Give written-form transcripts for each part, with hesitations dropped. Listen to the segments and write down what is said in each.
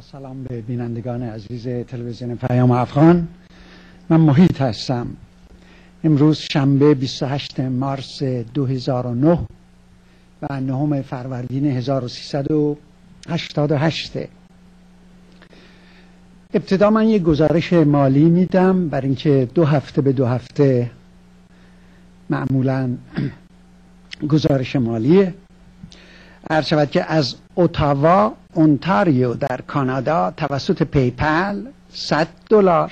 سلام به بینندگان عزیز تلویزیون پیام افغان. من محیط هستم. امروز شنبه 28 مارس 2009 و 9 فروردین 1388. ابتدا من یک گزارش مالی میدم برای اینکه 2 هفته به 2 هفته معمولا گزارش مالیه. عرض شود که از اتاوا اونتاریو در کانادا توسط پیپل $100،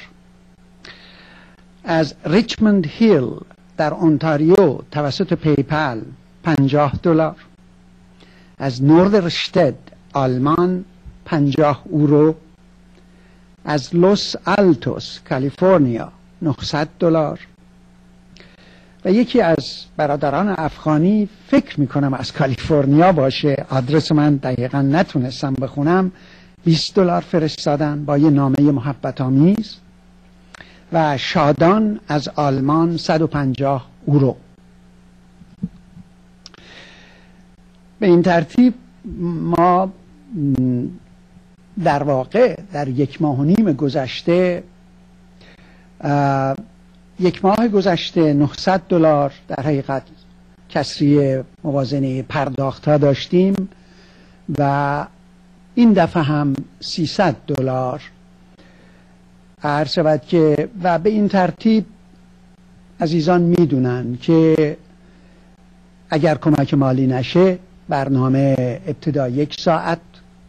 از ریچموند هیل در اونتاریو توسط پیپل $50، از نوردرشتد آلمان €50، از لوس آلتوس کالیفرنیا $900 و یکی از برادران افغانی فکر میکنم از کالیفرنیا باشه، آدرس من دقیقا نتونستم بخونم، $20 فرستادن با یه نامه محبت آمیز، و شادان از آلمان €150. به این ترتیب ما در واقع در 1.5 ماه گذشته 1 ماه گذشته $900 در حقیقت کسری موازنه پرداخت ها داشتیم و این دفعه هم $300. عرض شود که و به این ترتیب عزیزان میدونن که اگر کمک مالی نشه برنامه ابتدا 1 ساعت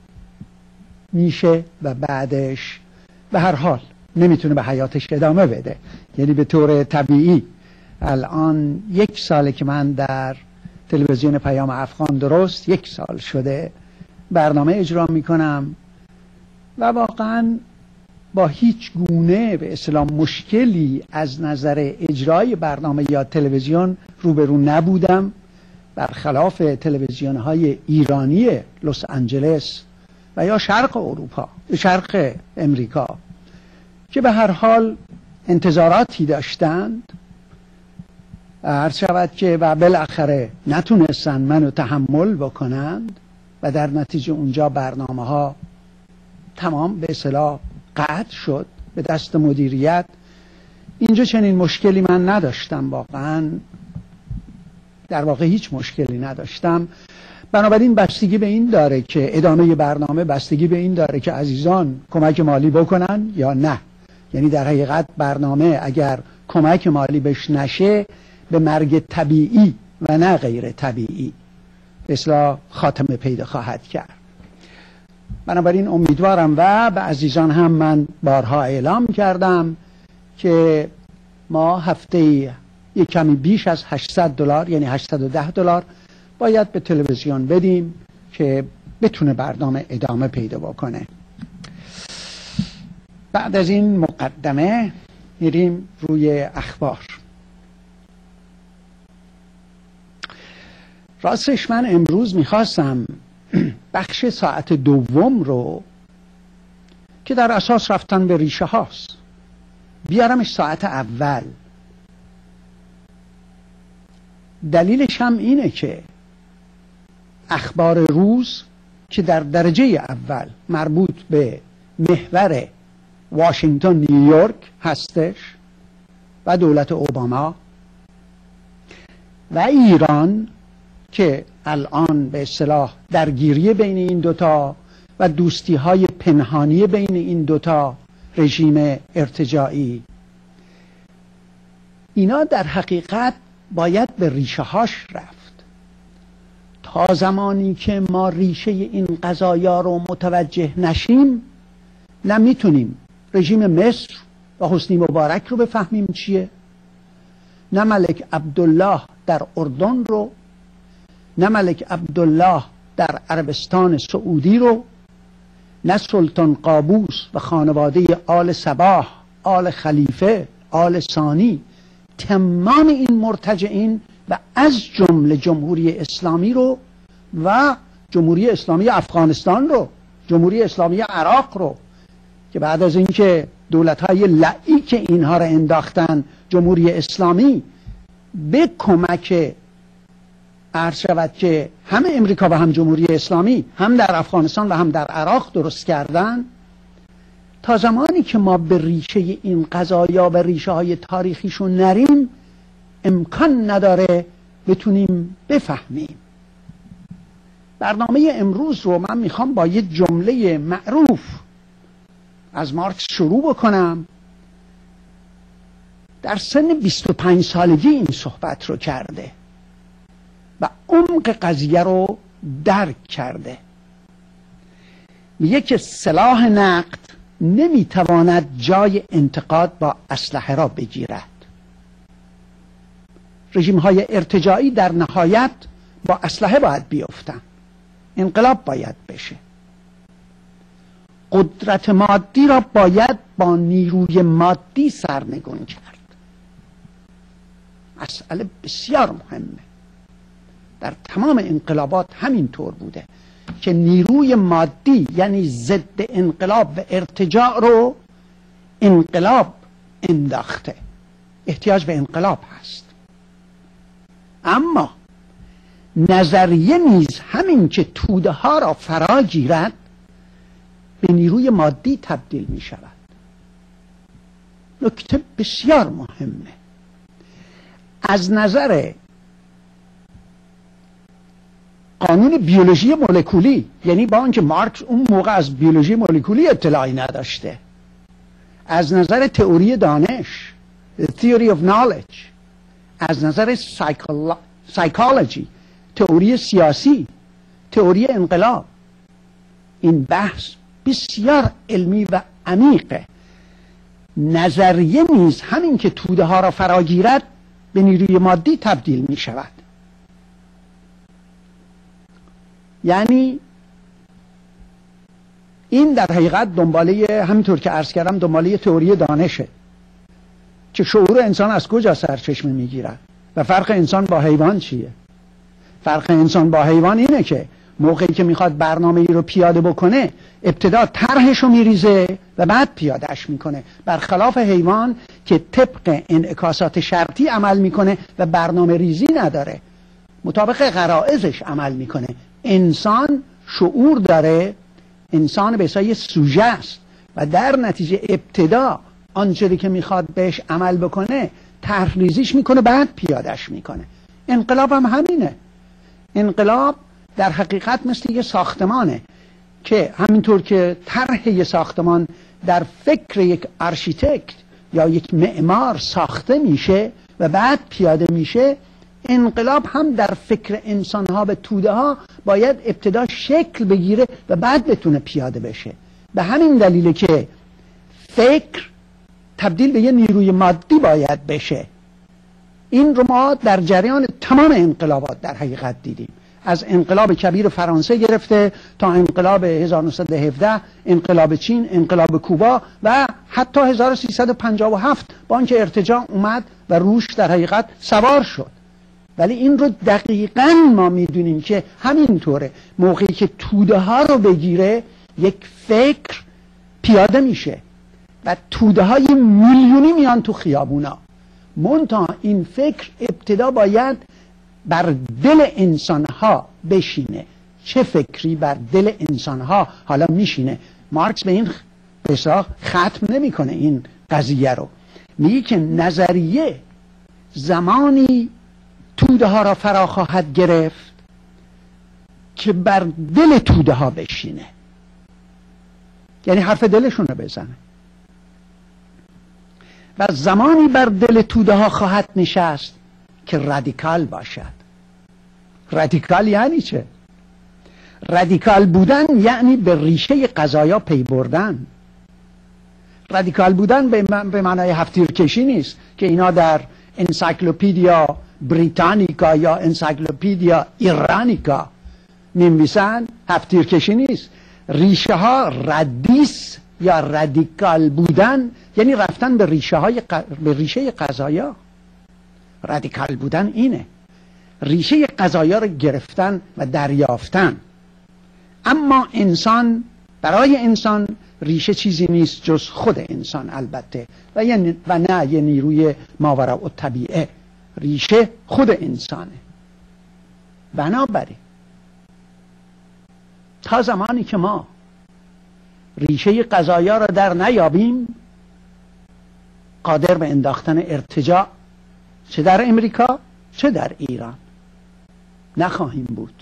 میشه و بعدش به هر حال نمیتونه به حیاتش ادامه بده. یعنی به طور طبیعی الان 1 ساله که من در تلویزیون پیام افغان، درست 1 سال شده برنامه اجرا میکنم و واقعا با هیچ گونه به اصطلاح مشکلی از نظر اجرای برنامه یا تلویزیون روبرو نبودم، برخلاف تلویزیون های ایرانی لس آنجلس و یا شرق اروپا، شرق امریکا، که به هر حال انتظاراتی داشتند. عرض شود که و بالاخره نتونستن منو تحمل بکنند و در نتیجه اونجا برنامه ها تمام به اصطلاح قطع شد به دست مدیریت. اینجا چنین مشکلی من نداشتم، واقعا در واقع هیچ مشکلی نداشتم. بنابراین بستگی به این داره که ادامه برنامه بستگی به این داره که عزیزان کمک مالی بکنن یا نه. یعنی در حقیقت برنامه اگر کمک مالی بهش نشه به مرگ طبیعی و نه غیر طبیعی به اصطلاح خاتمه پیدا خواهد کرد. بنابراین امیدوارم و به عزیزان هم من بارها اعلام کردم که ما هفته یک کمی بیش از $800 یعنی $810 باید به تلویزیون بدیم که بتونه برنامه ادامه پیدا بکنه. بعد از این مقدمه میریم روی اخبار. راستش من امروز میخواستم بخش ساعت دوم رو که در اساس رفتن به ریشه هاست بیارمش ساعت اول. دلیلش هم اینه که اخبار روز که در درجه اول مربوط به محور واشنگتن نیویورک هستش و دولت اوباما و ایران که الان به اصطلاح درگیری بین این دوتا و دوستی های پنهانی بین این دوتا رژیم ارتجاعی، اینا در حقیقت باید به ریشه هاش رفت. تا زمانی که ما ریشه این قضایا رو متوجه نشیم نمیتونیم رژیم مصر و حسنی مبارک رو بفهمیم چیه، نه ملک عبدالله در اردن رو، نه ملک عبدالله در عربستان سعودی رو، نه سلطان قابوس و خانواده آل صباح، آل خلیفه، آل ثانی، تمام این مرتجعین و از جمله جمهوری اسلامی رو و جمهوری اسلامی افغانستان رو، جمهوری اسلامی عراق رو که بعد از اینکه دولت‌های لعیک اینها را انداختن جمهوری اسلامی به کمک عرض شود که هم امریکا و هم جمهوری اسلامی هم در افغانستان و هم در عراق درست کردن، تا زمانی که ما به ریشه این قضایا و ریشه های تاریخیشون نریم امکان نداره بتونیم بفهمیم. برنامه امروز رو من میخوام با یه جمله معروف از مارکس شروع بکنم. در سن 25 سالگی این صحبت رو کرده و عمق قضیه رو درک کرده. میگه که سلاح نقد نمیتواند جای انتقاد با اسلحه را بگیرد. رژیم های ارتجاعی در نهایت با اسلحه باید بیفتن، انقلاب باید بشه. قدرت مادی را باید با نیروی مادی سرنگون کرد. مسئله بسیار مهمه. در تمام انقلابات همین طور بوده که نیروی مادی یعنی ضد انقلاب و ارتجاع رو انقلاب انداخته. احتیاج به انقلاب هست. اما نظریه نیز همین که توده ها را فرا گیرد به نیروی مادی تبدیل می شود. نکته بسیار مهمه. از نظر قانون بیولوژی مولکولی، یعنی با آنکه مارکس اون موقع از بیولوژی مولکولی اطلاعی نداشته، از نظر تئوری دانش theory of knowledge، از نظر سایکولوژی تئوری سیاسی، تئوری انقلاب، این بحث بسیار علمی و عمیقه. نظریه نیز همین که توده ها را فرا گیرد به نیروی مادی تبدیل می شود. یعنی این در حقیقت دنباله، همینطور که عرض کردم، دنباله تئوری دانشه که شعور انسان از کجا سرچشمه می گیرد و فرق انسان با حیوان چیه. فرق انسان با حیوان اینه که موقعی که میخواد برنامه ای رو پیاده بکنه ابتدا طرحش رو میریزه و بعد پیادهش میکنه، برخلاف حیوان که طبق انعکاسات شرطی عمل میکنه و برنامه ریزی نداره، مطابق غرایزش عمل میکنه. انسان شعور داره، انسان به حساب سوژه است و در نتیجه ابتدا آنچه که میخواد بهش عمل بکنه طرح ریزیش میکنه بعد پیادهش میکنه. انقلاب هم همینه. انقلاب در حقیقت مثل یه ساختمانه که همینطور که طرح یه ساختمان در فکر یک آرشیتکت یا یک معمار ساخته میشه و بعد پیاده میشه، انقلاب هم در فکر انسانها به توده ها باید ابتدا شکل بگیره و بعد بتونه پیاده بشه. به همین دلیله که فکر تبدیل به یه نیروی مادی باید بشه. این رو ما در جریان تمام انقلابات در حقیقت دیدیم، از انقلاب کبیر فرانسه گرفته تا انقلاب 1917، انقلاب چین، انقلاب کوبا و حتی 1357 با آنکه ارتجاع اومد و روش در حقیقت سوار شد. ولی این رو دقیقاً ما میدونیم که همینطوره. موقعی که توده ها رو بگیره یک فکر پیاده میشه و توده های میلیونی میان تو خیابونا. منتها این فکر ابتدا باید بر دل انسانها بشینه. چه فکری بر دل انسانها حالا میشینه؟ مارکس به این بساخ ختم نمیکنه این قضیه رو. میگه که نظریه زمانی توده ها را فرا خواهد گرفت که بر دل توده ها بشینه، یعنی حرف دلشون رو بزنه، و زمانی بر دل توده ها خواهد نشست که رادیکال باشد. رادیکال یعنی چه؟ رادیکال بودن یعنی به ریشه قضایا پی بردن. رادیکال بودن به معنای هفت‌تیرکشی نیست که اینا در انسایکلوپدیا بریتانیکا یا انسایکلوپدیا ایرانیکا می‌نویسن. هفت‌تیرکشی نیست. ریشه ها ردیس یا رادیکال بودن یعنی رفتن به ریشه قضایا. رادیکال بودن اینه، ریشه قضایا رو گرفتن و دریافتن. اما انسان، برای انسان ریشه چیزی نیست جز خود انسان البته و نه یه نیروی ماوراء الطبیعه. ریشه خود انسانه. بنابراین تا زمانی که ما ریشه قضایا را در نیابیم قادر به انداختن ارتجاع چه در امریکا چه در ایران نخواهیم بود.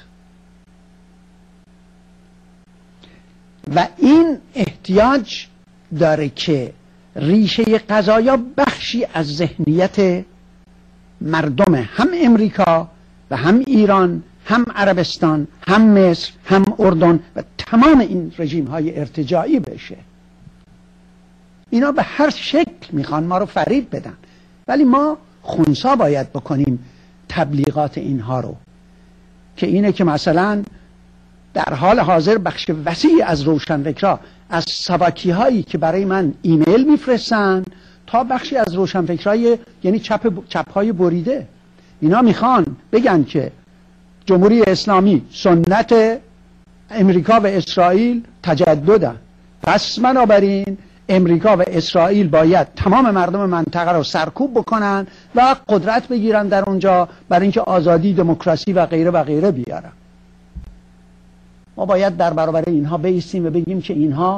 و این احتیاج داره که ریشه قضایا بخشی از ذهنیت مردم هم امریکا و هم ایران هم عربستان هم مصر هم اردن و تمام این رژیم های ارتجاعی بشه. اینا به هر شکل میخوان ما رو فریب بدن، ولی ما خنثی باید بکنیم تبلیغات اینها رو، که اینه که مثلا در حال حاضر بخش وسیعی از روشنفکرها از سواکی هایی که برای من ایمیل میفرستن تا بخشی از روشنفکرهای یعنی چپ های بریده، اینا میخوان بگن که جمهوری اسلامی سنت امریکا و اسرائیل تجددن، پس بنابراین امریکا و اسرائیل باید تمام مردم منطقه رو سرکوب بکنن و قدرت بگیرن در اونجا برای اینکه آزادی، دموکراسی و غیره و غیره بیارن. ما باید در برابر اینها بایستیم و بگیم که اینها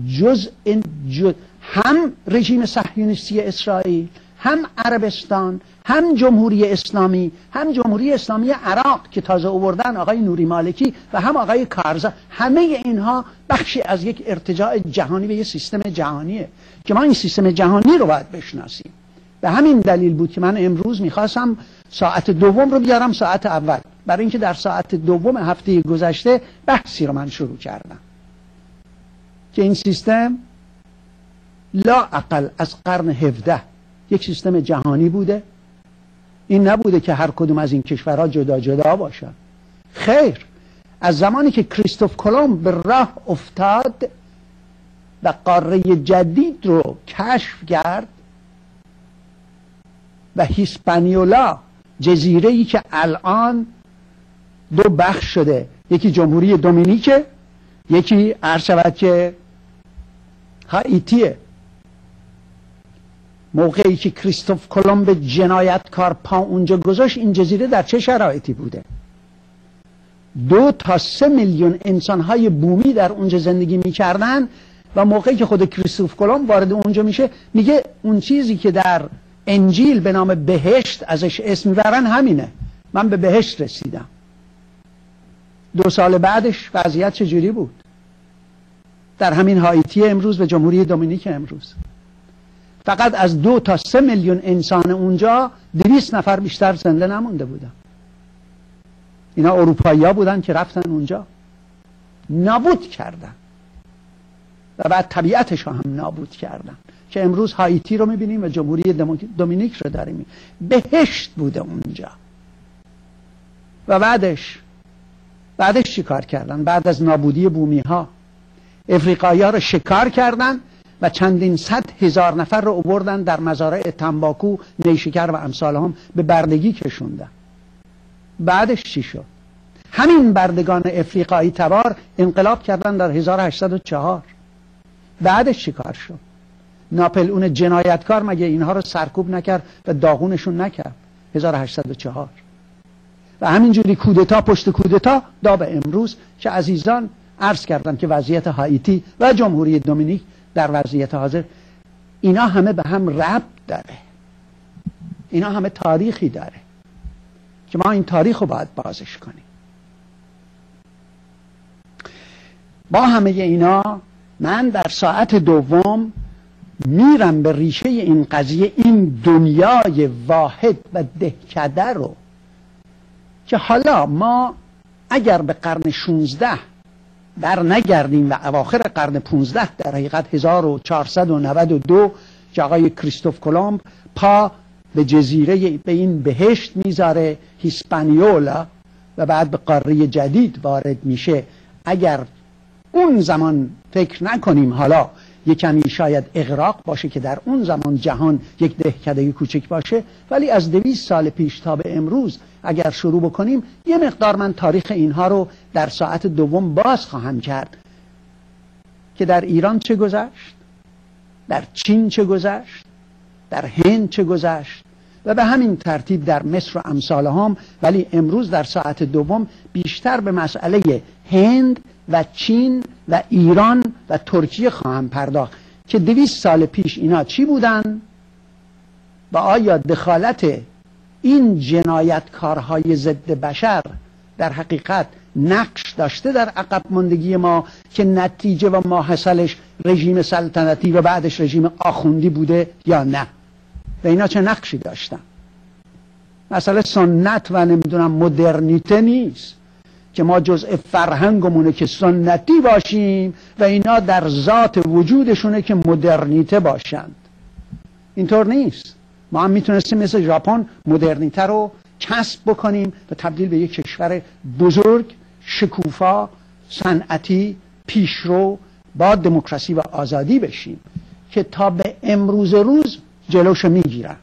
هم رژیم صهیونیستی اسرائیل، هم عربستان، هم جمهوری اسلامی، هم جمهوری اسلامی عراق که تازه آوردن آقای نوری مالکی و هم آقای کارزای، همه اینها بخشی از یک ارتجاع جهانی و یک سیستم جهانیه که ما این سیستم جهانی رو باید بشناسیم. به همین دلیل بود که من امروز میخواستم ساعت دوم رو بیارم ساعت اول، برای اینکه در ساعت دوم هفته گذشته بحثی رو من شروع کردم که این سیستم لا اقل از قرن 17 یک سیستم جهانی بوده. این نبوده که هر کدوم از این کشورها جدا جدا باشن. خیر، از زمانی که کریستوف کلمب به راه افتاد و قاره جدید رو کشف کرد و هیسپانیولا، جزیره‌ای که الان دو بخش شده، یکی جمهوری دومینیکه، یکی عرض شود که هایتیه. موقعی که کریستوف کلمب جنایتکار پا اونجا گذاشت، این جزیره در چه شرایطی بوده؟ 2 تا 3 میلیون انسانهای بومی در اونجا زندگی میکردن و موقعی که خود کریستوف کلمب وارد اونجا میشه میگه اون چیزی که در انجیل به نام بهشت ازش اسم میبرن همینه، من به بهشت رسیدم. 2 سال بعدش وضعیت چجوری بود؟ در همین هایتی امروز و جمهوری دومینیک امروز فقط از 2 تا 3 میلیون انسان اونجا 200 نفر بیشتر زنده نمونده بودن. اینا اروپایی‌ها بودن که رفتن اونجا نابود کردن و بعد طبیعتش هم نابود کردن، که امروز هایتی رو میبینیم و جمهوری دومینیک رو داریم. بهشت بوده اونجا. و بعدش چی کار کردن؟ بعد از نابودی بومی ها افریقایی ها رو شکار کردن و چندین 100,000 نفر رو آوردن در مزارع تنباکو، نیشکر و امثال هم به بردگی کشوندن. بعدش چی شد؟ همین بردگان افریقایی تبار انقلاب کردن در 1804. بعدش چی کار شد؟ ناپلئون جنایتکار مگه اینها رو سرکوب نکرد و داغونشون نکرد 1804؟ و همینجوری کودتا پشت کودتا تا به امروز که عزیزان عرض کردم که وضعیت هایتی و جمهوری دومینیک در وضعیت حاضر اینا همه به هم ربط داره، اینا همه تاریخی داره که ما این تاریخ رو باید بازش کنیم. با همه اینا من در ساعت دوم میرم به ریشه این قضیه، این دنیای واحد و دهکده رو که حالا ما اگر به قرن 16 در نگردیم و اواخر قرن 15 در حقیقت 1492 که آقای کریستوف کلمب پا به جزیره، به این بهشت میذاره هیسپانیولا و بعد به قاره جدید وارد میشه، اگر اون زمان فکر نکنیم حالا یک کمی شاید اغراق باشه که در اون زمان جهان یک دهکده کوچک باشه، ولی از 200 سال پیش تا به امروز اگر شروع بکنیم یه مقدار من تاریخ اینها رو در ساعت دوم باز خواهم کرد که در ایران چه گذشت، در چین چه گذشت، در هند چه گذشت و به همین ترتیب در مصر و امثال هم. ولی امروز در ساعت دوم بیشتر به مسئله هند و چین و ایران و ترکیه خواهم پرداخت که 200 سال پیش اینا چی بودن و آیا دخالت این جنایتکارهای ضد بشر در حقیقت نقش داشته در عقب ماندگی ما که نتیجه و ماحصلش رژیم سلطنتی و بعدش رژیم آخوندی بوده یا نه و اینا چه نقشی داشتن. مسئله سنت و نمیدونم مدرنیته نیست که ما جزء فرهنگمونه که سنتی باشیم و اینا در ذات وجودشونه که مدرنیته باشند. اینطور نیست. ما هم میتونستیم مثل ژاپن مدرنیته رو کسب بکنیم و تبدیل به یک کشور بزرگ، شکوفا، صنعتی، پیشرو با دموکراسی و آزادی بشیم که تا به امروز روز جلوش میگیرن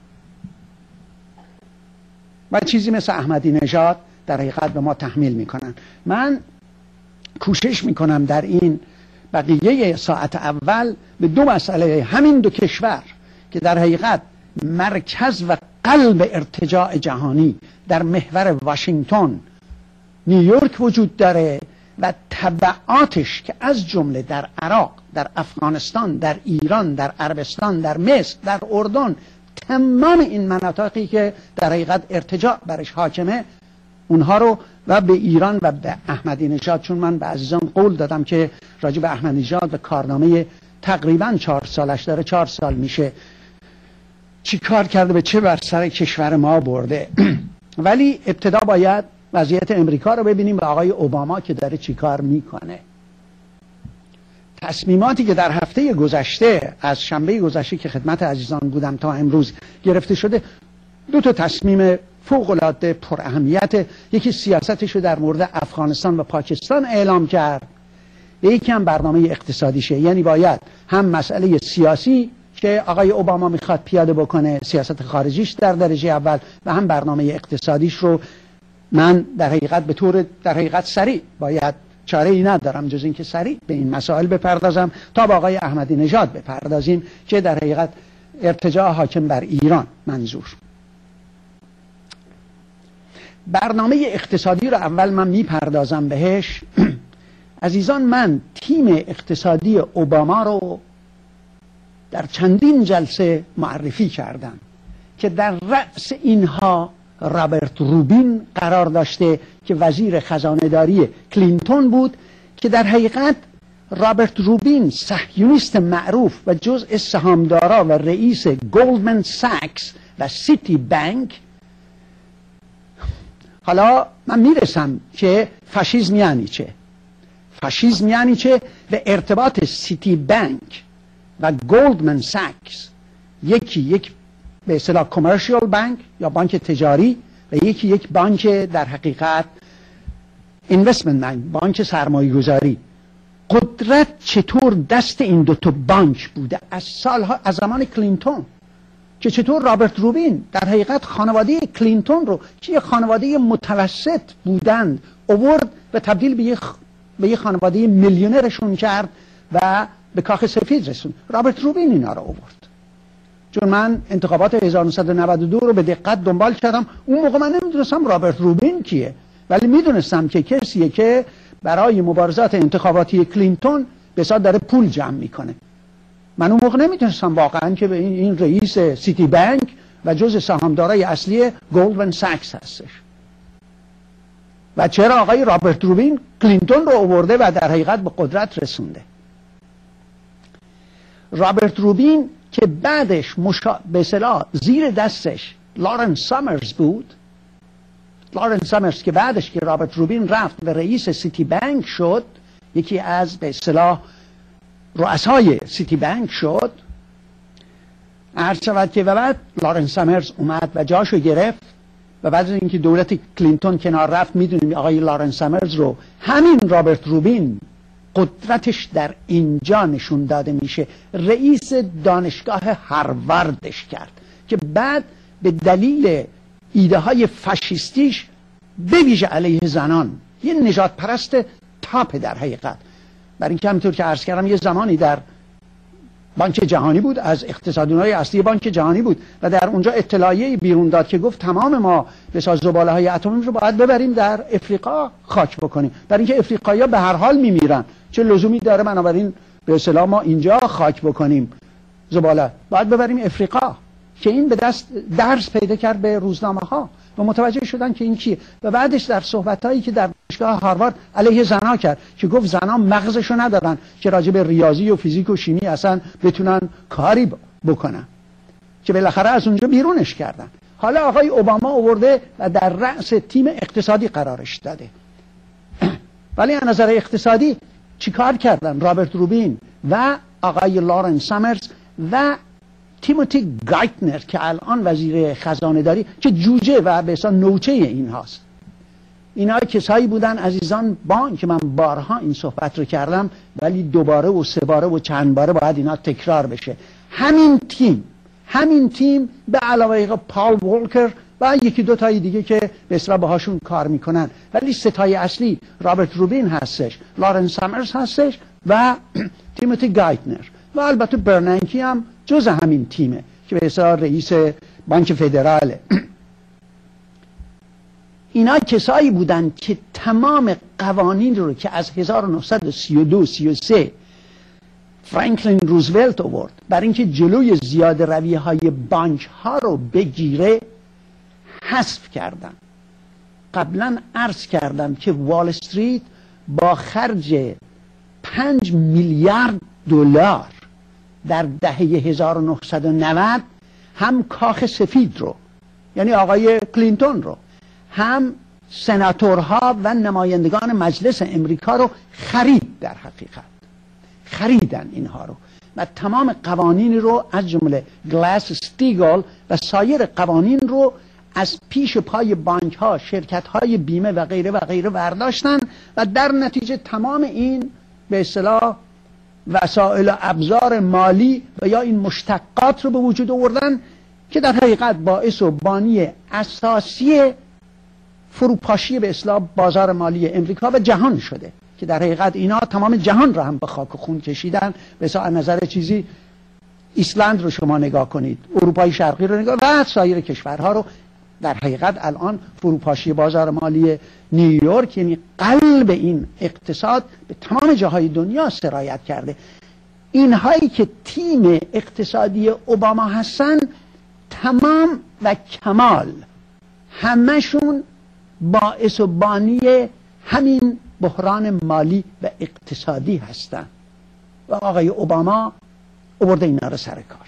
و چیزی مثل احمدی نژاد در حقیقت به ما تحمیل میکنن. من کوشش میکنم در این بقیه ساعت اول به دو مسئله همین دو کشور که در حقیقت مرکز و قلب ارتجاع جهانی در محور واشنگتن نیویورک وجود داره و تبعاتش که از جمله در عراق، در افغانستان، در ایران، در عربستان، در مصر، در اردن، تمام این مناطقی که در حقیقت ارتجاع برش حاکمه اونها رو و به ایران و به احمدی نژاد، چون من به عزیزان قول دادم که راجع به احمدی نژاد و کارنامه تقریبا 4 سالش داره، 4 سال میشه چی کار کرده، به چه بر سر کشور ما برده. ولی ابتدا باید وضعیت امریکا رو ببینیم و آقای اوباما که داره چی کار میکنه. تصمیماتی که در هفته گذشته از شنبه گذشته که خدمت عزیزان بودم تا امروز گرفته شده، 2 تا تصمیم فوق‌العاده پر اهمیت. یکی سیاستش رو در مورد افغانستان و پاکستان اعلام کرد و یکی هم برنامه اقتصادیشه. یعنی باید هم مسئله سیاسی که آقای اوباما میخواد پیاده بکنه، سیاست خارجیش در درجه اول، و هم برنامه اقتصادیش رو من در حقیقت به طور در حقیقت سریع باید، چاره ای ندارم جز اینکه سریع به این مسائل بپردازم تا با آقای احمدی نژاد بپردازیم که در حقیقت ارتجاع حاکم بر ایران منظور. برنامه اقتصادی رو اول من میپردازم بهش. عزیزان، من تیم اقتصادی اوباما رو در چندین جلسه معرفی کردم که در رأس اینها رابرت روبین قرار داشته که وزیر خزانه‌داری کلینتون بود، که در حقیقت رابرت روبین صهیونیست معروف و جزء سهامدارا و رئیس گلدمن ساکس و سیتی بانک. حالا من میرسم که فاشیسم یعنی چه، فاشیسم یعنی چه و ارتباط سیتی بانک و گلدمن ساکس، یکی یک به اصطلاح کامرشیال بانک یا بانک تجاری و یکی یک بانک در حقیقت اینوستمنت بانک، بانک سرمایه گذاری. قدرت چطور دست این 2 تا بانک بوده از سالها، از زمان کلینتون، که چطور رابرت روبین در حقیقت خانواده کلینتون رو که یه خانواده متوسط بودند آورد و تبدیل به یه خانواده میلیونرشون کرد و به کاخ سفید رسوند. رابرت روبین اینا رو آورد. چون من انتخابات 1992 رو به دقت دنبال کردم، اون موقع من نمیدونستم رابرت روبین کیه، ولی میدونستم که کسیه که برای مبارزات انتخاباتی کلینتون به صورت داره پول جمع میکنه. من اون موقع نمیدونستم واقعا که این رئیس سیتی بانک و جز سهامدارای اصلی گلدمن ساکس هستش و چرا آقای رابرت روبین کلینتون رو آورده و در حقیقت به قدرت رسونده. رابرت روبین که بعدش به اصطلاح زیر دستش لارنس سامرز بود، لارنس سامرز که بعدش که رابرت روبین رفت و رئیس سیتی بانک شد، یکی از به اصطلاح رؤسای سیتی بانک شد، عرض شود که و بعد لارنس سامرز اومد و جاشو گرفت و بعد از اینکه دولت کلینتون کنار رفت، میدونیم آقای لارنس سامرز رو همین رابرت روبین قدرتش در اینجا نشون داده میشه، رئیس دانشگاه هاروردش کرد که بعد به دلیل ایده های فاشیستیش به ویژه علیه زنان یه نجات پرست تاپ در حقیقت، برای اینکه همینطور که عرض کردم یه زمانی در بانک جهانی بود، از اقتصاددانای اصلی بانک جهانی بود و در اونجا اطلاعیه بیرون داد که گفت تمام ما مثلا زباله های اتمی رو باید ببریم در افریقا خاک بکنیم، برای اینکه افریقایی‌ها به هر حال میمیرن، چه لزومی داره بنابراین به اصطلاح ما اینجا خاک بکنیم زباله، باید ببریم افریقا. که این به دست درس پیدا کرد به روزنامه ها و متوجه شدن که این کیه. و بعدش در صحبتایی که در دانشگاه هاروارد علیه زنا کرد که گفت زنا مغزشو ندارن که راجع به ریاضی و فیزیک و شیمی اصلا بتونن کاری بکنن، که بالاخره از اونجا بیرونش کردن. حالا آقای اوباما آورده و در رأس تیم اقتصادی قرارش داده. ولی از نظر اقتصادی چیکار کردن؟ رابرت روبین و آقای لارنس سامرز و تیموتی گایتنر که الان وزیر خزانه داری، که جوجه و به اصلا نوچه این هاست. اینا کسایی بودن عزیزان که من بارها این صحبت رو کردم ولی دوباره و سه باره و چند باره باید اینا تکرار بشه. همین تیم به علاوه پال والکر و یکی دو تای دیگه که به اصطلاح باهاشون کار میکنن، ولی ستای اصلی رابرت روبین هستش، لارنس سامرز هستش و تیموتی گایتنر و البته برنانکی هم جز همین تیمه که به اصطلاح رئیس بانک فدراله. اینا کسایی بودن که تمام قوانین رو که از 1932-33 فرانکلین روزولت آورد برای اینکه جلوی زیاده روی های بانک ها رو بگیره حذف کردن. قبلا عرض کردم که وال استریت با خرج 5 میلیارد دلار در دهه 1990 هم کاخ سفید رو، یعنی آقای کلینتون رو، هم سناتورها و نمایندگان مجلس امریکا رو خرید. در حقیقت خریدن اینها رو و تمام قوانین رو از جمله گلاس استیگل و سایر قوانین رو از پیش پای بانک ها، شرکت های بیمه و غیره و غیره برداشتن و در نتیجه تمام این به اصطلاح وسایل و ابزار مالی و یا این مشتقات رو به وجود آوردن که در حقیقت باعث و بانی اساسی فروپاشی به اصطلاح بازار مالی امریکا و جهان شده، که در حقیقت اینا تمام جهان رو هم به خاک و خون کشیدن. مثلا از نظر چیزی ایسلند رو شما نگاه کنید، اروپای شرقی رو نگاه و سایر کشورها رو. در حقیقت الان فروپاشی بازار مالی نیویورک یعنی قلب این اقتصاد به تمام جاهای دنیا سرایت کرده. اینهایی که تیم اقتصادی اوباما هستن تمام و کمال همشون باعث و بانی همین بحران مالی و اقتصادی هستن و آقای اوباما آورده اینا رو سر کار.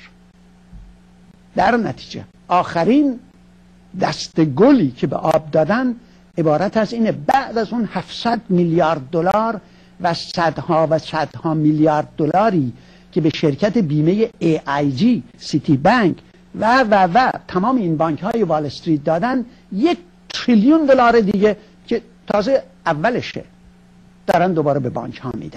در نتیجه آخرین دست گلی که به آب دادن عبارت از اینه: بعد از اون 700 میلیارد دلار و صدها میلیارد دلاری که به شرکت بیمه AIG، سیتی بانک و تمام این بانک های وال استریت دادن، 1 تریلیون دلار دیگه که تازه اولشه دارن دوباره به بانک ها میدن.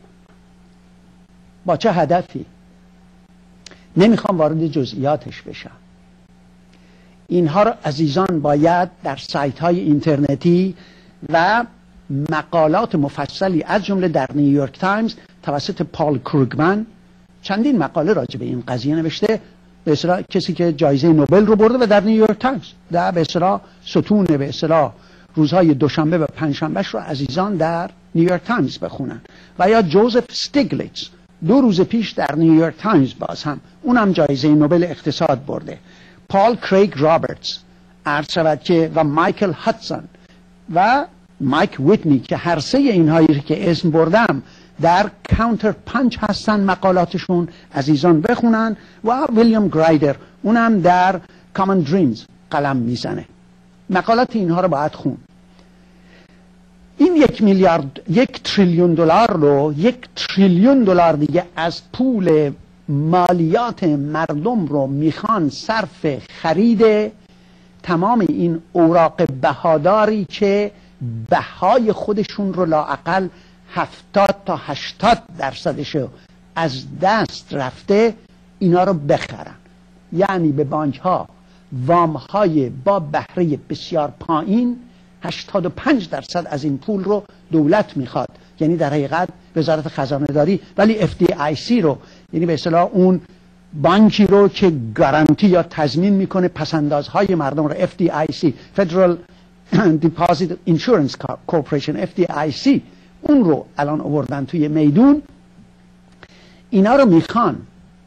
با چه هدفی؟ نمیخوام وارد جزئیاتش بشم. اینها رو عزیزان باید در سایت های اینترنتی و مقالات مفصلی از جمله در نیویورک تایمز توسط پال کروگمن چندین مقاله راجع به این قضیه نوشته، به اصطلاح کسی که جایزه نوبل رو برده، و در نیویورک تایمز در به اصطلاح ستون به اصطلاح روزهای دوشنبه و پنجشنبهش رو عزیزان در نیویورک تایمز بخونن. و یا جوزف استیگلیتز 2 روز پیش در نیویورک تایمز باز هم اونم جایزه نوبل اقتصاد برده. پال کریگ رابرتس عرض شود که و مایکل هاتسون و مایک ویتنی که هر سه اینهایی که اسم بردم در کانتر پانچ هستن، مقالاتشون عزیزان بخونن. و ویلیام گرایدر اونم در کامن دریمز قلم میزنه. مقالات اینها رو باید خون. این 1 تریلیون دلار رو 1 تریلیون دلار دیگه از پول مالیات مردم رو میخوان صرف خرید تمام این اوراق بهاداری که بهای خودشون رو لااقل 70 تا 80% از دست رفته، اینا رو بخرن. یعنی به بانک ها وام های با بهره بسیار پایین، 85% از این پول رو دولت میخواد، یعنی در حقیقت وزارت خزانه داری، ولی FDIC رو یعنی به اصطلاح اون بانکی رو که گارانتی یا تضمین میکنه پسندازهای مردم رو، FDIC Federal Deposit Insurance Corporation FDIC، اون رو الان آوردن توی میدون. اینا رو میخوان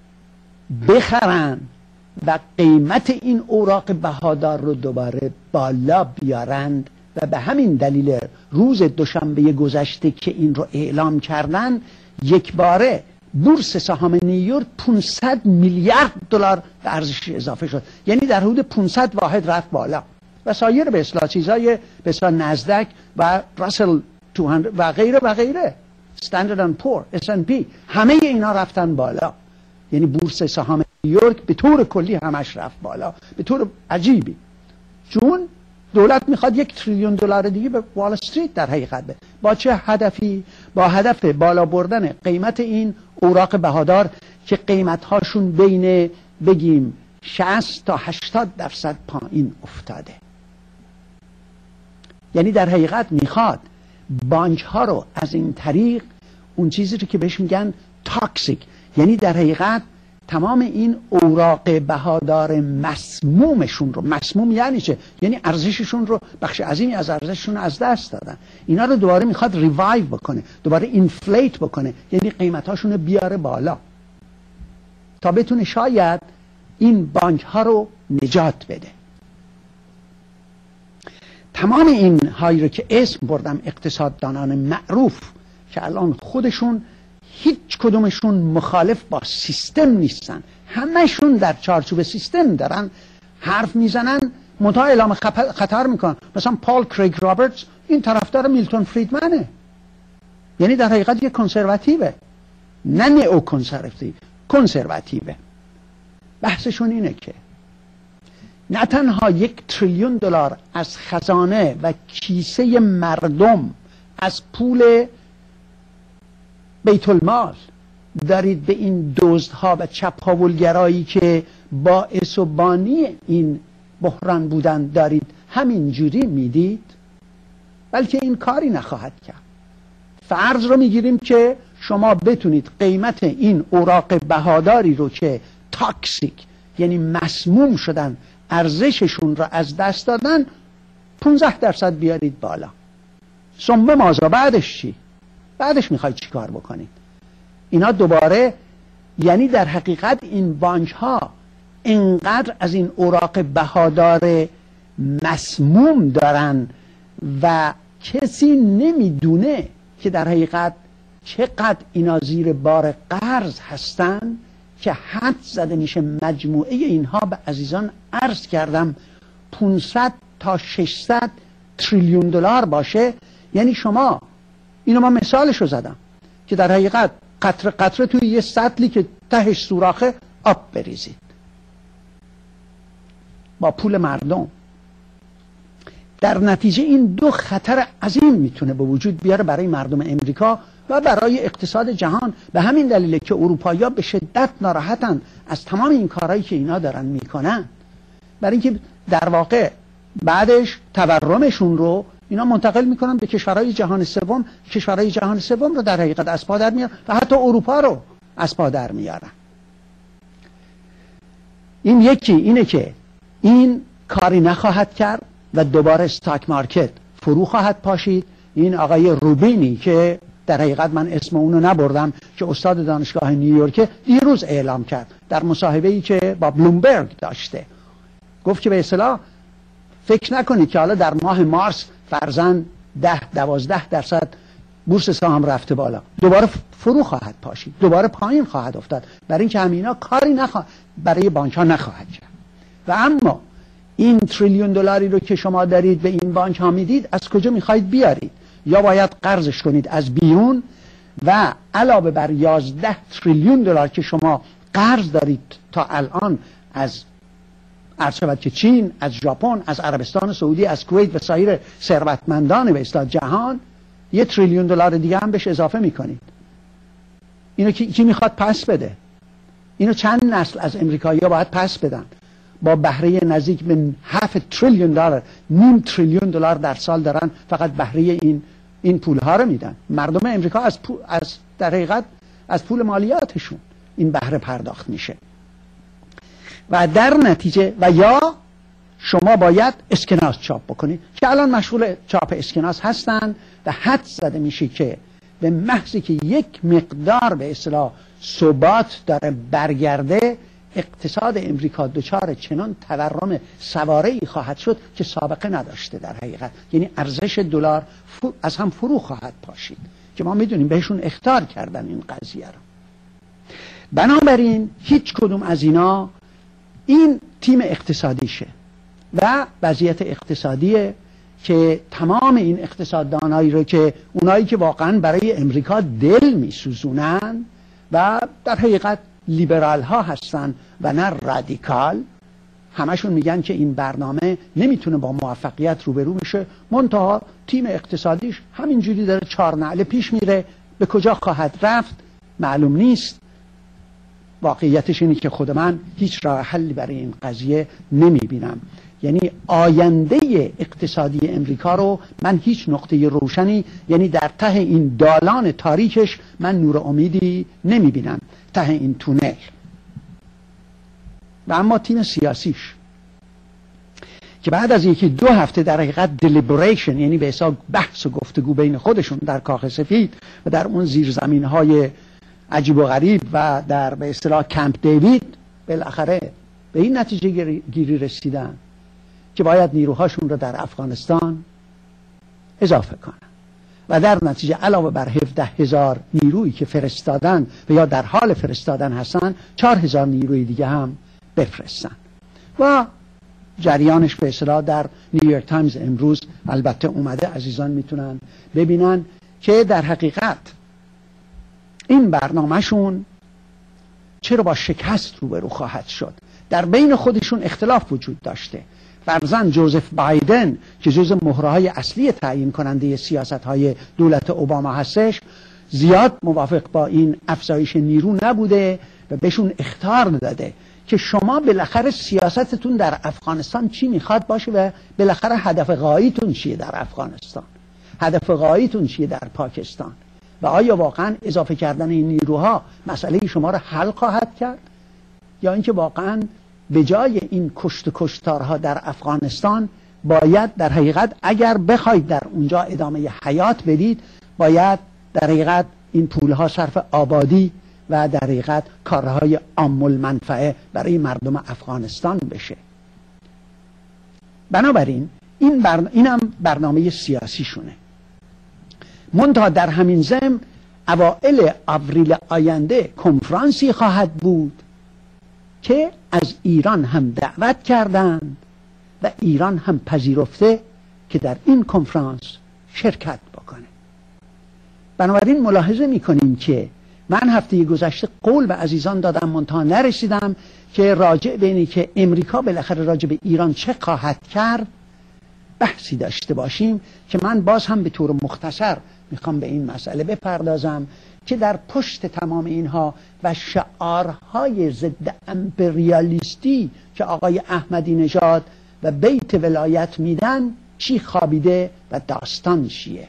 بخرن و قیمت این اوراق بهادار رو دوباره بالا بیارند و به همین دلیل روز دوشنبه گذشته که این رو اعلام کردن، یک باره بورس سهام نیویورک 500 میلیارد دلار به ارزش اضافه شد، یعنی در حدود 500 واحد رفت بالا. و سایر به اصطلاح چیزای به اصطلاح نزدک و راسل 200 و غیره و غیره، استاندارد اند پور، S&P، همه اینا رفتن بالا. یعنی بورس سهام نیویورک به طور کلی همش رفت بالا به طور عجیبی، چون دولت میخواد 1 تریلیون دلار دیگه به وال استریت در حقیقت به. با چه هدفی؟ با هدف بالا بردن قیمت این اوراق بهادار که قیمت هاشون بین بگیم 60 تا 80% پایین افتاده. یعنی در حقیقت میخواد بانک ها رو از این طریق اون چیزی رو که بهش میگن تاکسیک، یعنی در حقیقت تمام این اوراق بهادار مسمومشون رو، مسموم یعنی چه؟ یعنی ارزششون رو، بخش عظیمی از ارزششون از دست دادن، اینا رو دوباره میخواد ریوایو بکنه، دوباره اینفلیت بکنه، یعنی قیمتاشون رو بیاره بالا تا بتونه شاید این بانک ها رو نجات بده. تمام این هایی رو که اسم بردم اقتصاددانان معروف که الان خودشون هیچ کدومشون مخالف با سیستم نیستن، همشون در چارچوب سیستم دارن حرف میزنن، منتها اعلام خطر میکنن. مثلا پال کریگ رابرتس این طرفدار میلتون فریدمنه، یعنی در حقیقت یک کنسرواتیوه، نه نئو کنسرواتیو، کنسرواتیوه. بحثشون اینه که نه تنها 1 تریلیون دلار از خزانه و کیسه مردم، از پول بیت المال دارید به این دزدها و چپاولگرایی که باعث و بانی این بحران بودن دارید همین جوری میدید، بلکه این کاری نخواهد کرد. فرض رو میگیریم که شما بتونید قیمت این اوراق بهاداری رو که تاکسیک یعنی مسموم شدن، ارزششون رو از دست دادن، 15% بیارید بالا. ثم ماذا؟ بعدش چی؟ بعدش میخواید چی کار بکنید؟ اینا دوباره، یعنی در حقیقت این بانک ها اینقدر از این اوراق بهادار مسموم دارن و کسی نمیدونه که در حقیقت چقدر اینا زیر بار قرض هستن که حد زده میشه مجموعه اینها به عزیزان عرض کردم 500 تا 600 تریلیون دلار باشه. یعنی شما اینو من مثالشو زدم که در حقیقت قطره قطره توی یه سطلی که تهش سوراخه آب بریزید با پول مردم. در نتیجه این دو خطر عظیم میتونه به وجود بیاره برای مردم امریکا و برای اقتصاد جهان. به همین دلیله که اروپایی‌ها به شدت ناراحتن از تمام این کارهایی که اینا دارن میکنن، برای اینکه در واقع بعدش تورمشون رو اینا منتقل میکنن به کشورهای جهان سوم، کشورهای جهان سوم رو در حقیقت از پا در میارن و حتی اروپا رو از پا در میارن. این یکی اینه که این کاری نخواهد کرد و دوباره استاک مارکت فرو خواهد پاشید. این آقای روبینی که در حقیقت من اسم اونو نبردم که استاد دانشگاه نیویورک، دیروز اعلام کرد در مصاحبه‌ای که با بلومبرگ داشته، گفت که به اصطلاح فکر نکنید که حالا در ماه مارس فرضاً 10-12% بورس سهام رفته بالا، دوباره فرو خواهد پاشید، دوباره پایین خواهد افتاد، برای اینکه همینا کاری برای بانک ها نخواهد کرد. و اما این تریلیون دلاری رو که شما دارید به این بانک ها میدید، از کجا میخواید بیارید؟ یا باید قرضش کنید از بیرون و علاوه بر 11 تریلیون دلار که شما قرض دارید تا الان از عرض شود که چین، از ژاپن، از عربستان سعودی، از کویت و سایر ثروتمندان به اصطلاح جهان، 1 تریلیون دلار دیگه هم بهش اضافه میکنید. اینو کی میخواد پس بده؟ اینو چند نسل از امریکایی‌ها باید پس بدن با بهره نزدیک به 7 تریلیون دلار، 0.5 تریلیون دلار در سال دارن فقط بهره این پولها رو میدن. مردم امریکا از در حقیقت از پول مالیاتشون این بهره پرداخت میشه و در نتیجه و یا شما باید اسکناس چاپ بکنید که الان مشغول چاپ اسکناس هستن و حد زده میشه که به محضی که یک مقدار به اصطلاح ثبات داره برگرده اقتصاد امریکا دچار چنان تورم سواره‌ای خواهد شد که سابقه نداشته در حقیقت. یعنی ارزش دلار از هم فرو خواهد پاشید که ما میدونیم بهشون اخطار کردن این قضیه رو. بنابراین هیچ کدوم از اینا این تیم اقتصادیشه و وضعیت اقتصادیه که تمام این اقتصاددانایی رو که اونایی که واقعا برای امریکا دل میسوزونن و در حقیقت لیبرال ها هستن و نه رادیکال، همشون میگن که این برنامه نمیتونه با موفقیت روبرو بشه، منتها تیم اقتصادیش همینجوری داره 4 نعله پیش میره، به کجا خواهد رفت معلوم نیست. واقعیتش اینه که خود من هیچ راه حلی برای این قضیه نمیبینم. یعنی آینده اقتصادی امریکا رو من هیچ نقطه روشنی، یعنی در ته این دالان تاریکش من نور امیدی نمیبینم، ته این تونل. و اما تیم سیاسیش که بعد از 1-2 هفته در حقیقت دلیبریشن، یعنی به حساب بحث و گفتگو بین خودشون در کاخ سفید و در اون زیرزمین های عجیب و غریب و در به اصطلاح کمپ دیوید، بالاخره به این نتیجه گیری رسیدن که باید نیروهاشون رو در افغانستان اضافه کنن و در نتیجه علاوه بر 17,000 نیرویی که فرستادن و یا در حال فرستادن هستن 4,000 نیروی دیگه هم بفرستن. و جریانش به اصطلاح در نیویورک تایمز امروز البته اومده، عزیزان میتونن ببینن که در حقیقت این برنامهشون چرا با شکست روبرو خواهد شد. در بین خودشون اختلاف وجود داشته. فرزند جوزف بایدن که جزو مهره‌های اصلی تعیین کننده سیاست‌های دولت اوباما هستش، زیاد موافق با این افزایش نیرو نبوده و بهشون اخطار داده که شما بالاخره سیاستتون در افغانستان چی میخواد باشه و بالاخره هدف غاییتون چیه در افغانستان، هدف غاییتون چیه در پاکستان و آیا واقعا اضافه کردن این نیروها مسئله شما رو حل خواهد کرد یا اینکه واقعا به جای این کشت و کشتارها در افغانستان باید در حقیقت اگر بخواید در اونجا ادامه حیات بدید باید در حقیقت این پولها صرف آبادی و در حقیقت کارهای عام المنفعه برای مردم افغانستان بشه. بنابراین اینم برنامه سیاسی شونه. منتها در همین ضمن اوائل آوریل آینده کنفرانسی خواهد بود که از ایران هم دعوت کردند و ایران هم پذیرفته که در این کنفرانس شرکت بکنه. بنابراین ملاحظه میکنیم که من هفته گذشته قول به عزیزان دادم منتها نرسیدم که راجع به اینی که امریکا بالاخره راجع به ایران چه خواهد کرد بحثی داشته باشیم که من باز هم به طور مختصر میخوام به این مسئله بپردازم که در پشت تمام اینها و شعارهای ضد امپریالیستی که آقای احمدی نژاد و بیت ولایت میدن چی خوابیده و داستان چیه.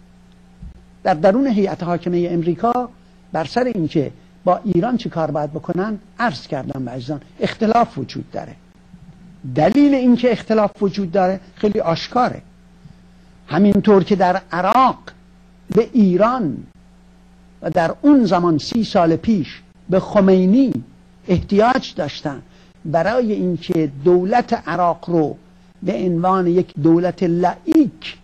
در درون هیئت حاکمه امریکا بر سر اینکه با ایران چی کار باید بکنن عرض کردم به عزیزان اختلاف وجود داره. دلیل اینکه اختلاف وجود داره خیلی آشکاره. همینطور که در عراق به ایران و در اون زمان 30 سال پیش به خمینی احتیاج داشتن برای اینکه دولت عراق رو به عنوان یک دولت لایک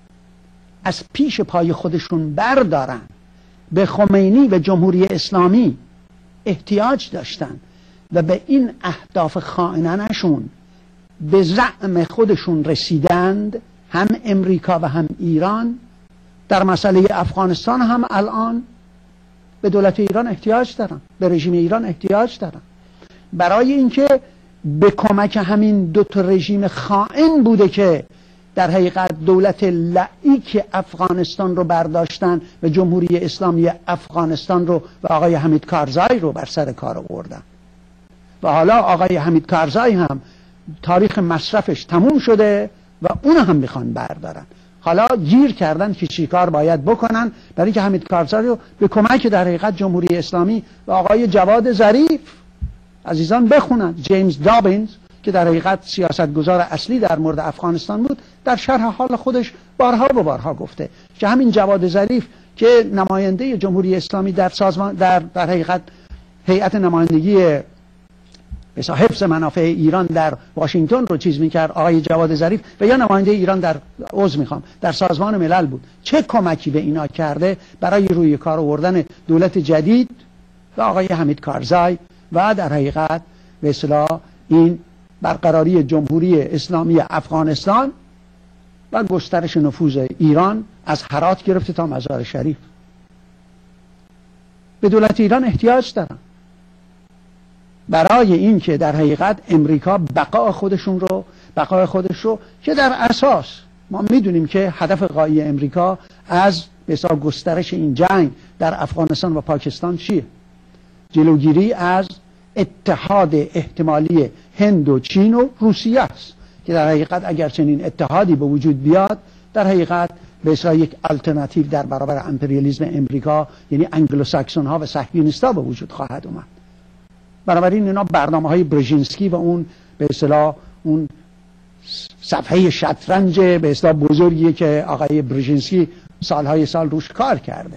از پیش پای خودشون بردارن، به خمینی و جمهوری اسلامی احتیاج داشتن و به این اهداف خائنانشون به زعم خودشون رسیدند، هم امریکا و هم ایران. در مسئله افغانستان هم الان به دولت ایران احتیاج دارن، به رژیم ایران احتیاج دارن، برای اینکه به کمک همین دو تا رژیم خائن بوده که در حقیقت دولت لایک افغانستان رو برداشتن و جمهوری اسلامی افغانستان رو و آقای حمید کارزای رو بر سر کار آوردن. و حالا آقای حمید کارزای هم تاریخ مصرفش تموم شده و اون هم میخوان بردارن. حالا گیر کردن که چی کار باید بکنن برای اینکه حمید کارزای رو به کمک در حقیقت جمهوری اسلامی و آقای جواد ظریف عزیزان بخونن. جیمز دابینز که در حقیقت سیاستگزار اصلی در مورد افغانستان بود در شرح حال خودش بارها و بارها گفته که همین جواد ظریف که نماینده جمهوری اسلامی در سازمان در حقیقت هیئت نمایندگی حفظ منافع ایران در واشنگتن رو چیز میکرد، آقای جواد ظریف، و یا نماینده ایران در سازمان ملل بود، چه کمکی به اینا کرده برای روی کار آوردن دولت جدید و آقای حمید کارزای و در حقیقت به اصطلاح این برقراری جمهوری اسلامی افغانستان و گسترش نفوذ ایران از هرات گرفته تا مزار شریف. به دولت ایران احتیاج دارن برای این که در حقیقت امریکا بقای خودش رو که در اساس ما میدونیم که هدف غایی امریکا از بسیار گسترش این جنگ در افغانستان و پاکستان چیه؟ جلوگیری از اتحاد احتمالی هند و چین و روسیه است که در حقیقت اگر چنین اتحادی به وجود بیاد در حقیقت به اصطلاح یک آلترناتیو در برابر امپریالیسم امریکا یعنی انگلوساکسون ها و صهیونیست‌ها به وجود خواهد اومد. بنابراین اینا برنامه‌های برژینسکی و اون به اصطلاح اون صفحه شطرنج به اصطلاح بزرگی که آقای برژینسکی سالهای سال روش کار کرده.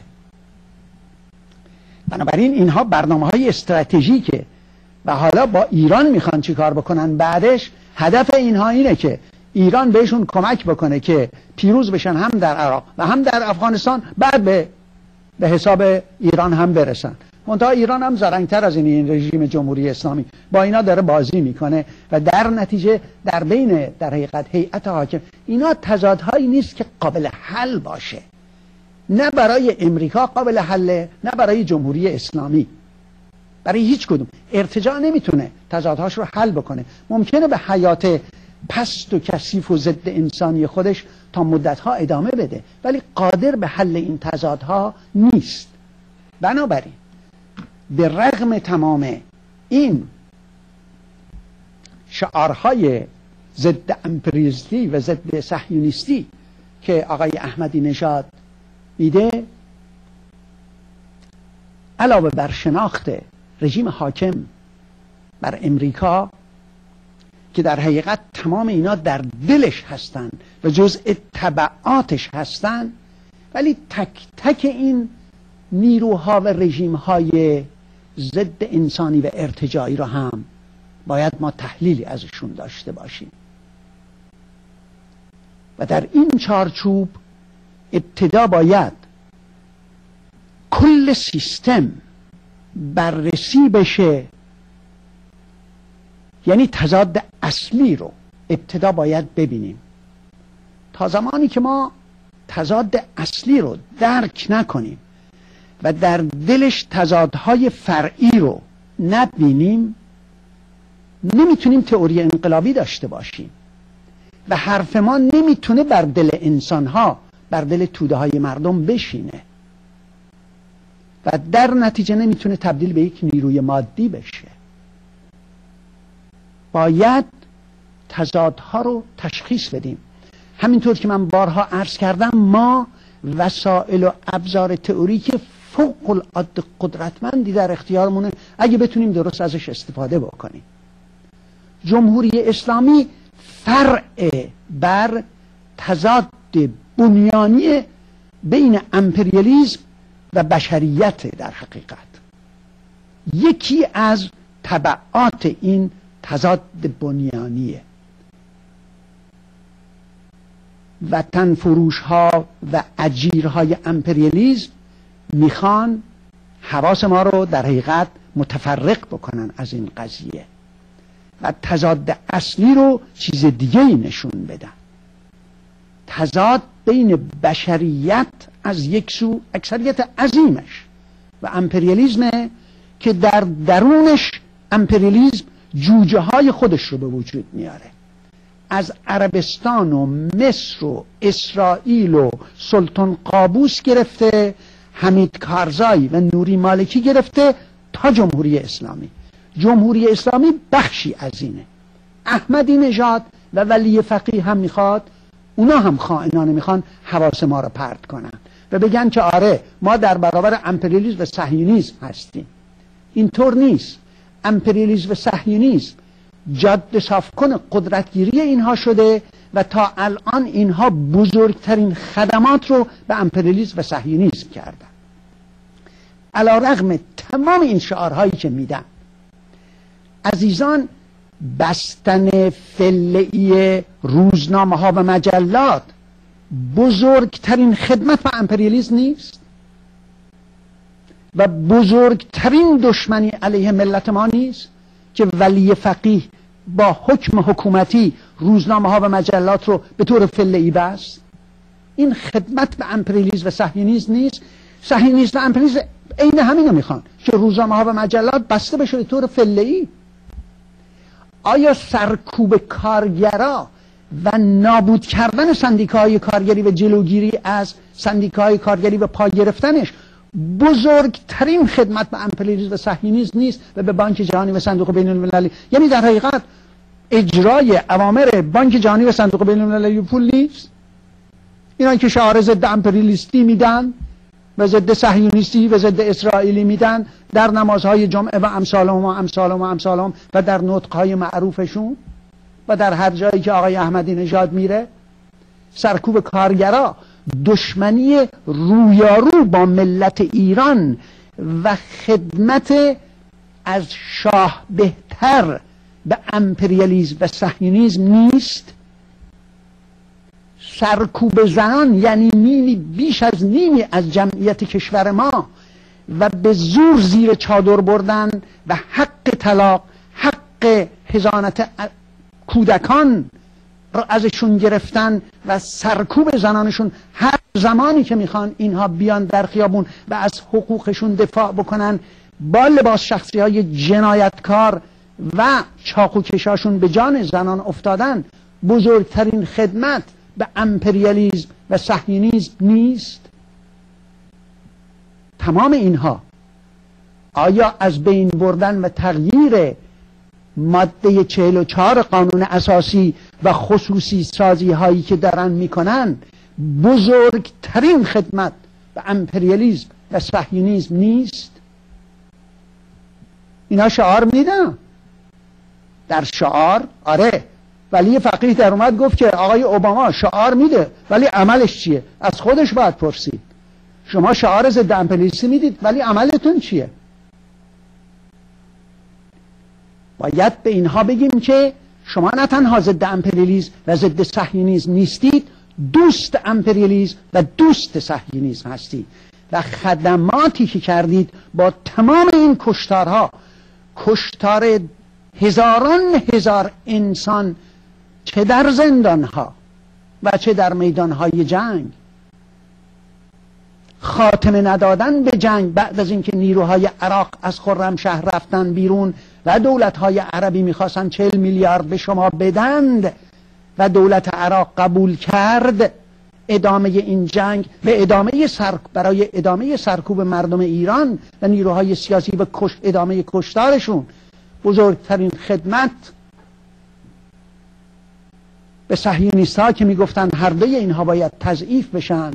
بنابراین اینها برنامه‌های استراتژیکه و حالا با ایران میخوان چی کار بکنن بعدش. هدف اینها اینه که ایران بهشون کمک بکنه که پیروز بشن هم در عراق و هم در افغانستان، بعد به حساب ایران هم برسن. منتها ایران هم زرنگتر از این رژیم جمهوری اسلامی با اینا داره بازی میکنه و در نتیجه در بین در حقیقت هیئت حاکم اینا تضادهایی نیست که قابل حل باشه، نه برای امریکا قابل حله نه برای جمهوری اسلامی، برای هیچ کدوم. ارتجاع نمیتونه تضادهاش رو حل بکنه، ممکنه به حیات پست و کثیف و ضد انسانی خودش تا مدتها ادامه بده ولی قادر به حل این تضادها نیست. بنابراین به رغم تمام این شعارهای ضد امپریالیستی و ضد صهیونیستی که آقای احمدی نژاد میده، علاوه بر شناخت رژیم حاکم بر امریکا که در حقیقت تمام اینا در دلش هستن و جزء تبعاتش هستن، ولی تک تک این نیروها و رژیم‌های ضد انسانی و ارتجاعی رو هم باید ما تحلیلی ازشون داشته باشیم و در این چارچوب ابتدا باید کل سیستم بررسی بشه، یعنی تضاد اصلی رو ابتدا باید ببینیم. تا زمانی که ما تضاد اصلی رو درک نکنیم و در دلش تضادهای فرعی رو نبینیم نمیتونیم تئوری انقلابی داشته باشیم و حرف ما نمیتونه بر دل انسانها، بر دل توده های مردم بشینه و در نتیجه نمیتونه تبدیل به یک نیروی مادی بشه. باید تضادها رو تشخیص بدیم. همینطور که من بارها عرض کردم ما وسایل و ابزار تئوریک فوق العاده قدرتمندی در اختیارمونه اگه بتونیم درست ازش استفاده بکنیم. جمهوری اسلامی فرع بر تضاد بنیانی بین امپریالیسم و بشریت در حقیقت. یکی از تبعات این تضاد بنیانیه. وطن فروش ها و اجیرهای امپریالیسم میخوان حواس ما رو در حقیقت متفرق بکنن از این قضیه و تضاد اصلی رو چیز دیگه ای نشون بدن. تضاد بین بشریت از یک سو، اکثریت عظیمش، و امپریالیسم که در درونش امپریالیسم جوجه های خودش رو به وجود میاره. از عربستان و مصر و اسرائیل و سلطان قابوس گرفته، حمید کارزای و نوری مالکی گرفته تا جمهوری اسلامی. جمهوری اسلامی بخشی از اینه. احمدی نژاد و ولی فقیه هم میخواد اونا هم خائنانه میخوان حواس ما رو پرت کنن و بگن که آره ما در برابر امپریالیسم و صهیونیسم هستیم. اینطور نیست. امپریالیسم و صهیونیسم جاده صافکن قدرتگیری اینها شده و تا الان اینها بزرگترین خدمات رو به امپریالیسم و صهیونیسم کردن. علیرغم تمام این شعارهایی که میدن، عزیزان، بستن فله‌ای روزنامه ها و مجلات بزرگترین خدمت به امپریالیسم نیست و بزرگترین دشمنی علیه ملت ما نیست که ولی فقیه با حکم حکومتی روزنامه ها و مجلات رو به طور فله‌ای بست؟ این خدمت به امپریالیسم و صهیونیسم نیست. صهیونیسم و امپریالیسم عین همینو میخوان که روزنامه ها و مجلات بسته بشه به طور فله‌ای. آیا سرکوب کارگرا و نابود کردن سندیکاهای کارگری و جلوگیری از سندیکاهای کارگری و پا گرفتنش بزرگترین خدمت به امپریالیسم و صهیونیسم نیست و به بانک جهانی و صندوق بین المللی؟ یعنی در حقیقت اجرای اوامر بانک جهانی و صندوق بین المللی پول نیست؟ اینا که شعار ضد امپریالیستی میدن و ضد صهیونیستی و ضد اسرائیلی میدن در نمازهای جمعه و امثالهم و در نطقهای معروفشون و در هر جایی که آقای احمدی نژاد میره. سرکوب کارگرا دشمنی رویارو با ملت ایران و خدمت از شاه بهتر به امپریالیسم و صهیونیسم نیست. سرکوب زنان یعنی بیش از نیمی از جمعیت کشور ما و به زور زیر چادر بردن و حق طلاق، حق حضانت کودکان را ازشون گرفتن و سرکوب زنانشون هر زمانی که میخوان اینها بیان در خیابون و از حقوقشون دفاع بکنن با لباس شخصی های جنایتکار و چاقوکشاشون به جان زنان افتادن بزرگترین خدمت به امپریالیسم و صهیونیسم نیست؟ تمام اینها آیا از بین بردن و تغییر ماده 44 قانون اساسی و خصوصی سازی هایی که دارن میکنن بزرگترین خدمت به امپریالیسم و صهیونیسم نیست؟ اینا شعار میدن. در شعار آره، ولی فقیه در اومد گفت که آقای اوباما شعار میده ولی عملش چیه؟ از خودش باید پرسید. شما شعار ضد امپریالیسم میدید ولی عملتون چیه؟ باید به اینها بگیم که شما نه تنها ضد امپریالیسم و ضد صهیونیسم نیستید، دوست امپریالیسم و دوست صهیونیسم هستید و خدماتی که کردید با تمام این کشتارها، کشتار هزاران هزار انسان چه در زندانها و چه در میدانهای جنگ، خاتمه ندادن به جنگ بعد از اینکه نیروهای عراق از خرمشهر رفتن بیرون و دولتهای عربی میخواستن 40 میلیارد به شما بدند و دولت عراق قبول کرد ادامه این جنگ و برای ادامه سرکوب مردم ایران و نیروهای سیاسی و ادامه کشتارشون بزرگترین خدمت به صهیونیست‌ها که میگفتن هر دوی اینها باید تضعیف بشن،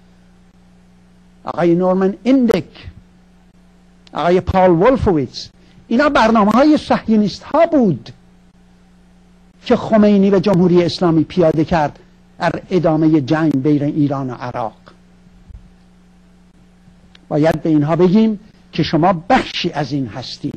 آقای نورمن ایندک، آقای پال ولفویتس، اینا برنامه‌های صهیونیست‌ها بود که خمینی و جمهوری اسلامی پیاده کرد در ادامه جنگ بین ایران و عراق. باید به اینها بگیم که شما بخشی از این هستید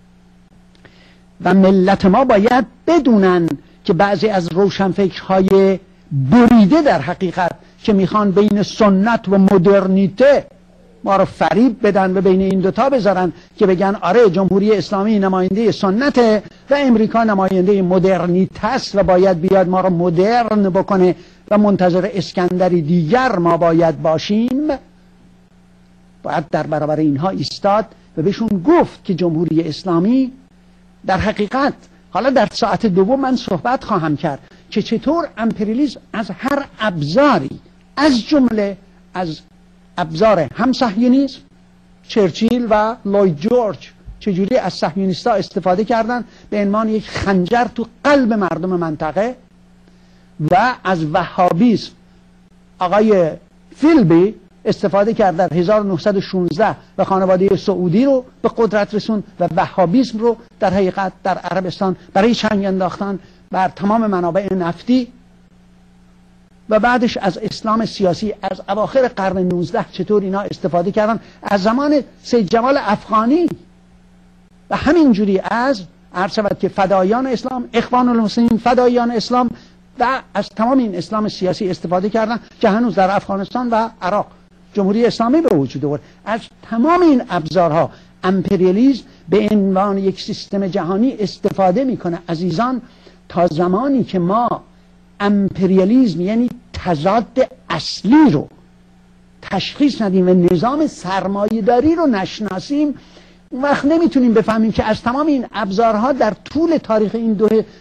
و ملت ما باید بدونن که بعضی از روشنفکرهای بریده در حقیقت که میخوان بین سنت و مدرنیته ما رو فریب بدن و بین این دوتا بذارن که بگن آره جمهوری اسلامی نماینده سنته و امریکا نماینده مدرنیته است و باید بیاد ما رو مدرن بکنه و منتظر اسکندری دیگر ما باید باشیم. باید در برابر اینها ایستاد و بهشون گفت که جمهوری اسلامی در حقیقت، حالا در ساعت دوم من صحبت خواهم کرد که چطور امپریالیسم از هر ابزاری از جمله از ابزار هم صهیونیسم، چرچیل و لوید جورج چجوری از صهیونیست‌ها استفاده کردن به عنوان یک خنجر تو قلب مردم منطقه و از وهابیسم آقای فیلبی استفاده کرد در 1916 و خانواده سعودی رو به قدرت رسون و وهابیسم رو در حقیقت در عربستان برای چنگ انداختن بر تمام منابع نفتی و بعدش از اسلام سیاسی از اواخر قرن 19 چطور اینا استفاده کردن از زمان سید جمال افغانی و همینجوری از عرض شود که فدایان اسلام، اخوان المسلمین، فدایان اسلام و از تمام این اسلام سیاسی استفاده کردن که هنوز در افغانستان و عراق جمهوری اسلامی به وجود آورد. از تمام این ابزارها امپریالیسم به عنوان یک سیستم جهانی استفاده میکنه. عزیزان، تا زمانی که ما امپریالیسم یعنی تضاد اصلی رو تشخیص ندیم و نظام سرمایه‌داری رو نشناسیم، اون وقت نمیتونیم بفهمیم که از تمام این ابزارها در طول تاریخ این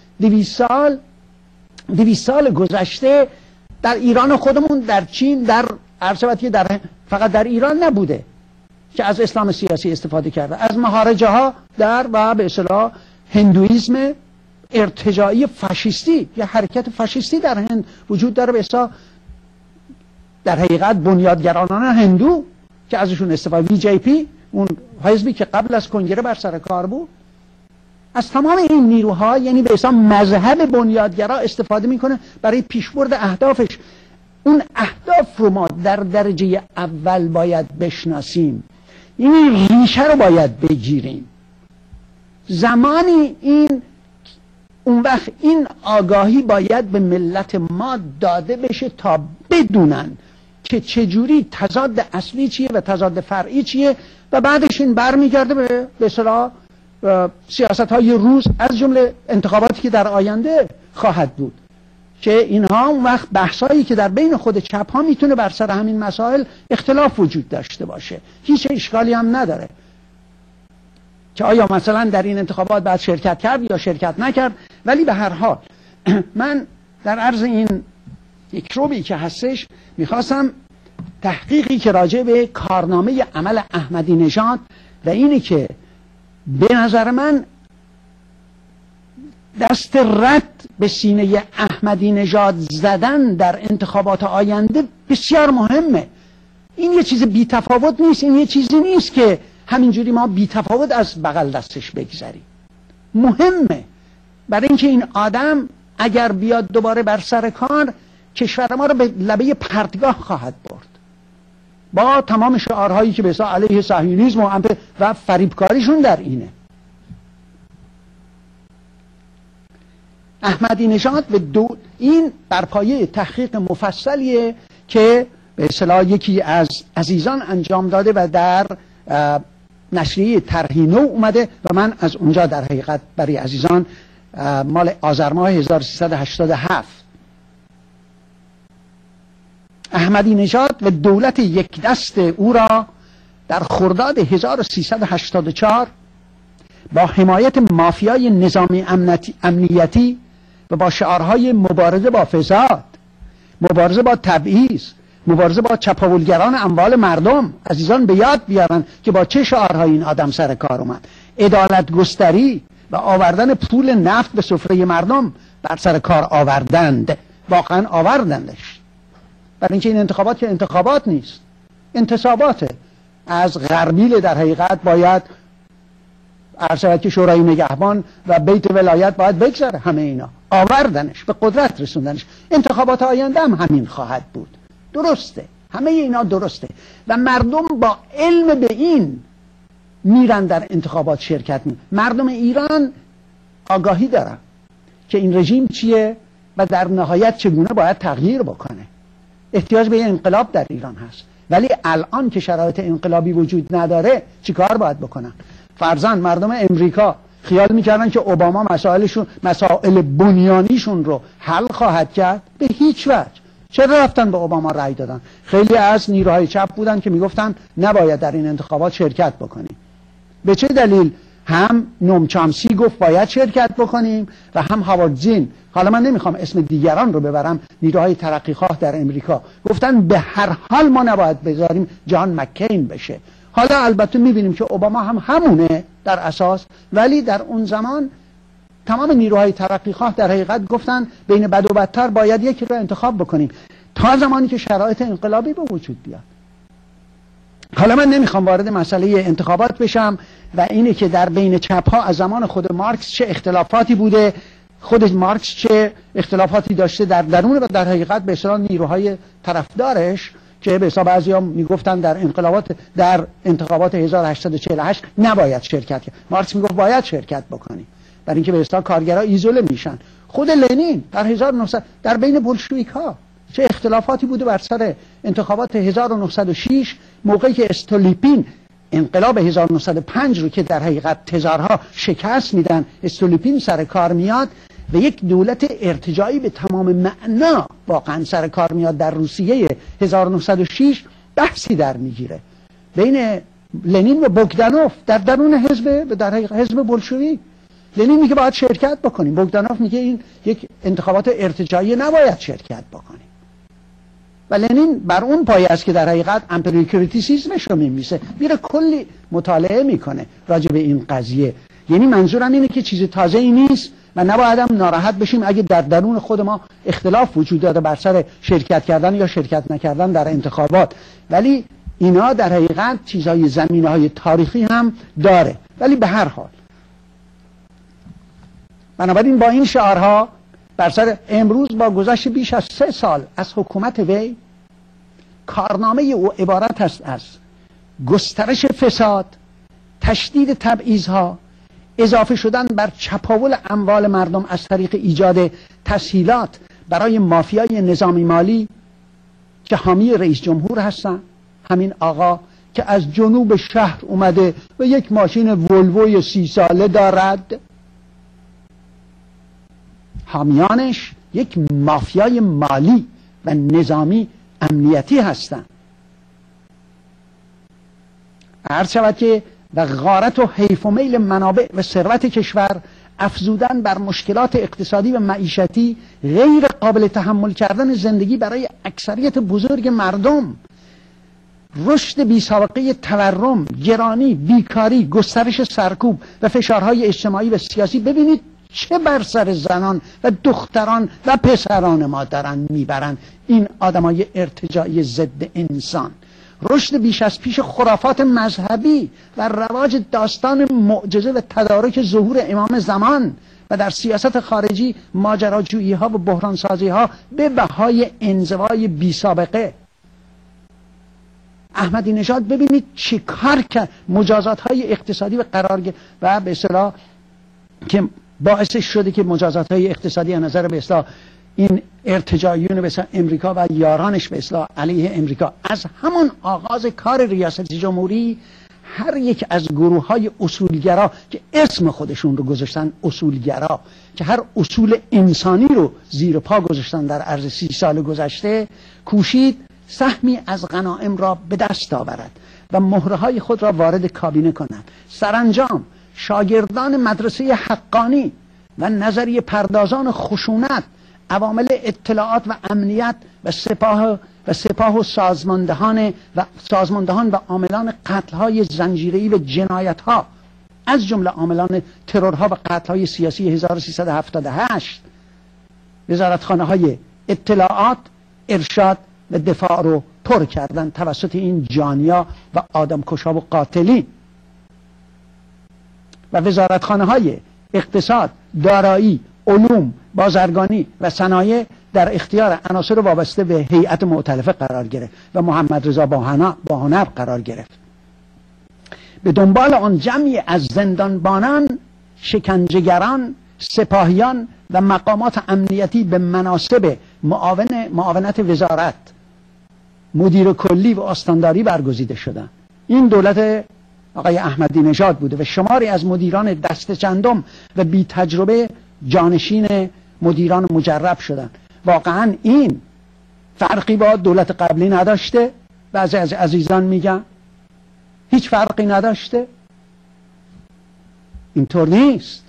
200 سال گذشته در ایران خودمون، در چین، در عرض در فقط در ایران نبوده که از اسلام سیاسی استفاده کرده، از مهارجه ها در و به اصطلاح هندویسم ارتجاعی فاشیستی یا حرکت فاشیستی در هند وجود داره، به اصطلاح در حقیقت بنیادگرانان هندو که ازشون استفاده، VJP اون حزبی که قبل از کنگره بر سر کار بود، از تمام این نیروها یعنی به اصطلاح مذهب بنیادگرا استفاده میکنه برای پیشبرد اهدافش. اون اهداف رو ما در درجه اول باید بشناسیم، این ریشه رو باید بگیریم. زمانی اون وقت این آگاهی باید به ملت ما داده بشه تا بدونن که چجوری تضاد اصلی چیه و تضاد فرعی چیه و بعدش این برمیگرده به اصطلاح سیاست های روز از جمله انتخاباتی که در آینده خواهد بود که اینها اون وقت بحثایی که در بین خود چپ ها میتونه بر سر همین مسائل اختلاف وجود داشته باشه، هیچ اشکالی هم نداره که آیا مثلا در این انتخابات باید شرکت کرد یا شرکت نکرد. ولی به هر حال من در عرض این یک روبی که هستش میخواستم تحقیقی که راجع به کارنامه عمل احمدی نژاد و اینی که به نظر من دست رد به سینه احمدی نژاد زدن در انتخابات آینده بسیار مهمه. این یه چیز بی تفاوت نیست، این یه چیزی نیست که همینجوری ما بی تفاوت از بغل دستش بگذاریم. مهمه برای اینکه این آدم اگر بیاد دوباره بر سر کار کشور ما رو به لبه پرتگاه خواهد برد با تمام شعارهایی که بسیار علیه صهیونیسم و فریبکاریشون در اینه. احمدی نژاد به این بر پایه تحقیق مفصلیه که به اصطلاح یکی از عزیزان انجام داده و در نشریه طرحی نو اومده و من از اونجا در حقیقت برای عزیزان مال آذر ماه 1387 احمدی نژاد و دولت یک دست او را در خرداد 1384 با حمایت مافیای نظامی امنیتی و با شعارهای مبارزه با فساد، مبارزه با تبعیض، مبارزه با چپاولگران اموال مردم، عزیزان به یاد بیارن که با چه شعارهایی این آدم سر کار اومد، عدالت گستری و آوردن پول نفت به سفره مردم بر سر کار آوردند، واقعا آوردندش. برای اینکه این انتخابات که انتخابات نیست، انتصاباته. از غربیل در حقیقت باید عرض که شورای نگهبان و بیت ولایت باید بگذره، همه اینا آوردنش، به قدرت رسوندنش. انتخابات آینده هم همین خواهد بود. درسته، همه اینا درسته و مردم با علم به این میرن در انتخابات شرکت می. مردم ایران آگاهی دارن که این رژیم چیه و در نهایت چگونه باید تغییر بکنه. احتیاج به انقلاب در ایران هست، ولی الان که شرایط انقلابی وجود نداره چیکار باید بکنن؟ فرضاً مردم امریکا خیال میکردن که اوباما مسائل بنیانیشون رو حل خواهد کرد؟ به هیچ وجه. چرا رفتن به اوباما رأی دادن؟ خیلی از نیروهای چپ بودن که میگفتن نباید در این انتخابات شرکت بکنیم. به چه دلیل؟ هم نوم چامسی گفت باید شرکت بکنیم و هم هاوارد زین، حالا من نمیخوام اسم دیگران رو ببرم، نیروهای ترقیخواه در امریکا گفتن به هر حال ما نباید بذاریم جان مکین بشه. حالا البته میبینیم که اوباما هم همونه در اساس، ولی در اون زمان تمام نیروهای ترقیخواه در حقیقت گفتن بین بد و بدتر باید یکی رو انتخاب بکنیم تا زمانی که شرایط انقلابی به وجود بیاد. حالا من نمیخوام وارد مسئله انتخابات بشم و اینه که در بین چپ ها از زمان خود مارکس چه اختلافاتی بوده، خود مارکس چه اختلافاتی داشته در درون و در حقیقت به اصطلاح نیروهای طرفدارش که به حساب بعضیا میگفتن در انتخابات 1848 نباید شرکت کرد. مارکس میگفت باید شرکت بکنی برای اینکه به اصطلاح کارگرها ایزوله میشن. خود لنین در 1900 در بین بولشویک ها چه اختلافاتی بوده بر سر انتخابات 1906 موقعی که استولیپین انقلاب 1905 رو که در حقیقت تزارها شکست میدن، استولیپین سر کار میاد و یک دولت ارتجاعی به تمام معنا واقعا سر کار میاد در روسیه 1906 بحثی در میگیره بین لنین و بوگدانوف در درون حزب بولشویک. لنین میگه باید شرکت بکنیم، بوگدانوف میگه این یک انتخابات ارتجاعی نباید شرکت بکنیم و لنین بر اون پایه است که در حقیقت امپریکریتیسیزمش رو میره کلی مطالعه میکنه راجع به این قضیه. یعنی منظورم اینه که چیز تازه ای نیست و نباید هم ناراحت بشیم اگه در درون خود ما اختلاف وجود داره بر سر شرکت کردن یا شرکت نکردن در انتخابات، ولی اینا در حقیقت چیزهای زمینه‌های تاریخی هم داره. ولی به هر حال بنابراین با این شعارها بر سر امروز با گذشت بیش از 3 سال از حکومت وی کارنامه او عبارت است از گسترش فساد، تشدید تبعیض‌ها، اضافه شدن بر چپاول اموال مردم از طریق ایجاد تسهیلات برای مافیای نظامی مالی که حامی رئیس جمهور هستن، همین آقا که از جنوب شهر اومده و یک ماشین ولووی 30 ساله دارد، حامیانش یک مافیای مالی و نظامی امنیتی هستند. عرض شود که و غارت و حیف و میل منابع و ثروت کشور افزودن بر مشکلات اقتصادی و معیشتی، غیر قابل تحمل کردن زندگی برای اکثریت بزرگ مردم، رشد بی‌سابقه تورم، گرانی، بیکاری، گسترش سرکوب و فشارهای اجتماعی و سیاسی. ببینید چه بر سر زنان و دختران و پسران ما دارن میبرن این آدمای ارتجاعی ضد انسان. رشد بیش از پیش خرافات مذهبی و رواج داستان معجزه و تدارک ظهور امام زمان و در سیاست خارجی ماجراجویی ها و بحران سازی ها به بهای انزوای بی سابقه. احمدی نژاد ببینید چه کار کرد، مجازات های اقتصادی و و به اصطلاح که باعث شده که مجازات های اقتصادی از نظر به اصطلاح این ارتجاعیون به اصطلاح امریکا و یارانش به اصطلاح علیه امریکا از همون آغاز کار ریاست جمهوری هر یک از گروه های اصولگرا که اسم خودشون رو گذاشتن اصولگرا، که هر اصول انسانی رو زیر پا گذاشتن در عرض 30 سال گذشته، کوشید سهمی از غنایم را به دست آورد و مهره های خود را وارد کابینه کنند. سرانجام شاگردان مدرسه حقانی و نظریه پردازان خشونت، عوامل اطلاعات و امنیت و سپاه و سازماندهان و عاملان قتل‌های زنجیره‌ای و جنایت‌ها از جمله عاملان ترورها و قتل‌های سیاسی 1378 وزارتخانه‌های اطلاعات، ارشاد و دفاع رو پر کردن توسط این جانیا و آدمکشا و قاتلین. و وزارتخانه‌های اقتصاد، دارایی، علوم، بازرگانی و صنایع در اختیار عناصر وابسته به هیئت مؤتلفه قرار گرفت و محمد رضا باهنر قرار گرفت. به دنبال آن جمعی از زندانبانان، شکنجهگران، سپاهیان و مقامات امنیتی به مناصب معاونت وزارت، مدیر کلی و استانداری برگزیده شدند. این دولت آقای احمدی نژاد بوده و شماری از مدیران دست چندم و بی تجربه جانشین مدیران مجرب شدن. واقعا این فرقی با دولت قبلی نداشته؟ بعضی از عزیزان میگن هیچ فرقی نداشته. اینطور نیست.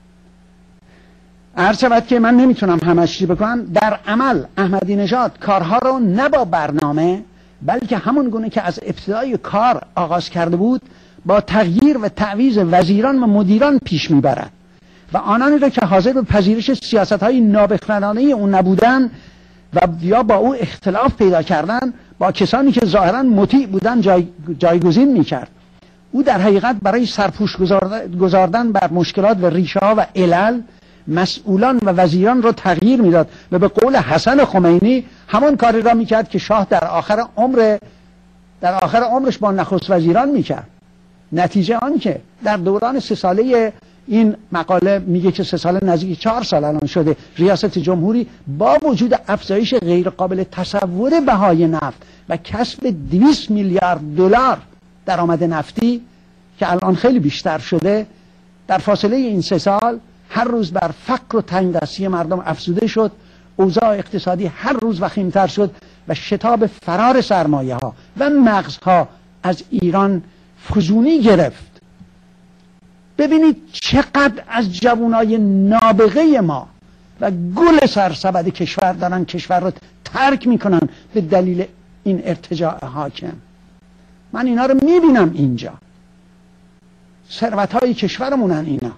عرض شود که من نمیتونم همش چی بکنم. در عمل احمدی نژاد کارها رو نه با برنامه بلکه همون گونه که از ابتدای کار آغاز کرده بود با تغییر و تعویض وزیران و مدیران پیش میبرد و آنانی را که حاضر به پذیرش سیاست‌های نابخردانه اون نبودن و یا با او اختلاف پیدا کردن با کسانی که ظاهراً مطیع بودن جایگزین می‌کرد. او در حقیقت برای سرپوش گذاردن بر مشکلات و ریشه‌ها و علل مسئولان و وزیران را تغییر میداد و به قول حسن خمینی همان کاری را میکرد که شاه در آخر عمرش با نخست وزیران میکرد. نتیجه آن که در دوران 3 ساله این مقاله میگه که 3 ساله نزدیک 4 سال الان شده ریاست جمهوری با وجود افزایش غیر قابل تصور بهای نفت و کسب 200 میلیارد دلار درآمد نفتی که الان خیلی بیشتر شده، در فاصله این 3 سال هر روز بر فقر و تنگدستی مردم افزوده شد، اوضاع اقتصادی هر روز وخیمتر شد و شتاب فرار سرمایه ها و مغزها از ایران فزونی گرفت. ببینید چقدر از جوانای نابغه ما و گل سرسبد کشور دارن کشور رو ترک میکنن به دلیل این ارتجاع حاکم. من اینا رو میبینم اینجا، ثروت‌های کشورمونن اینا.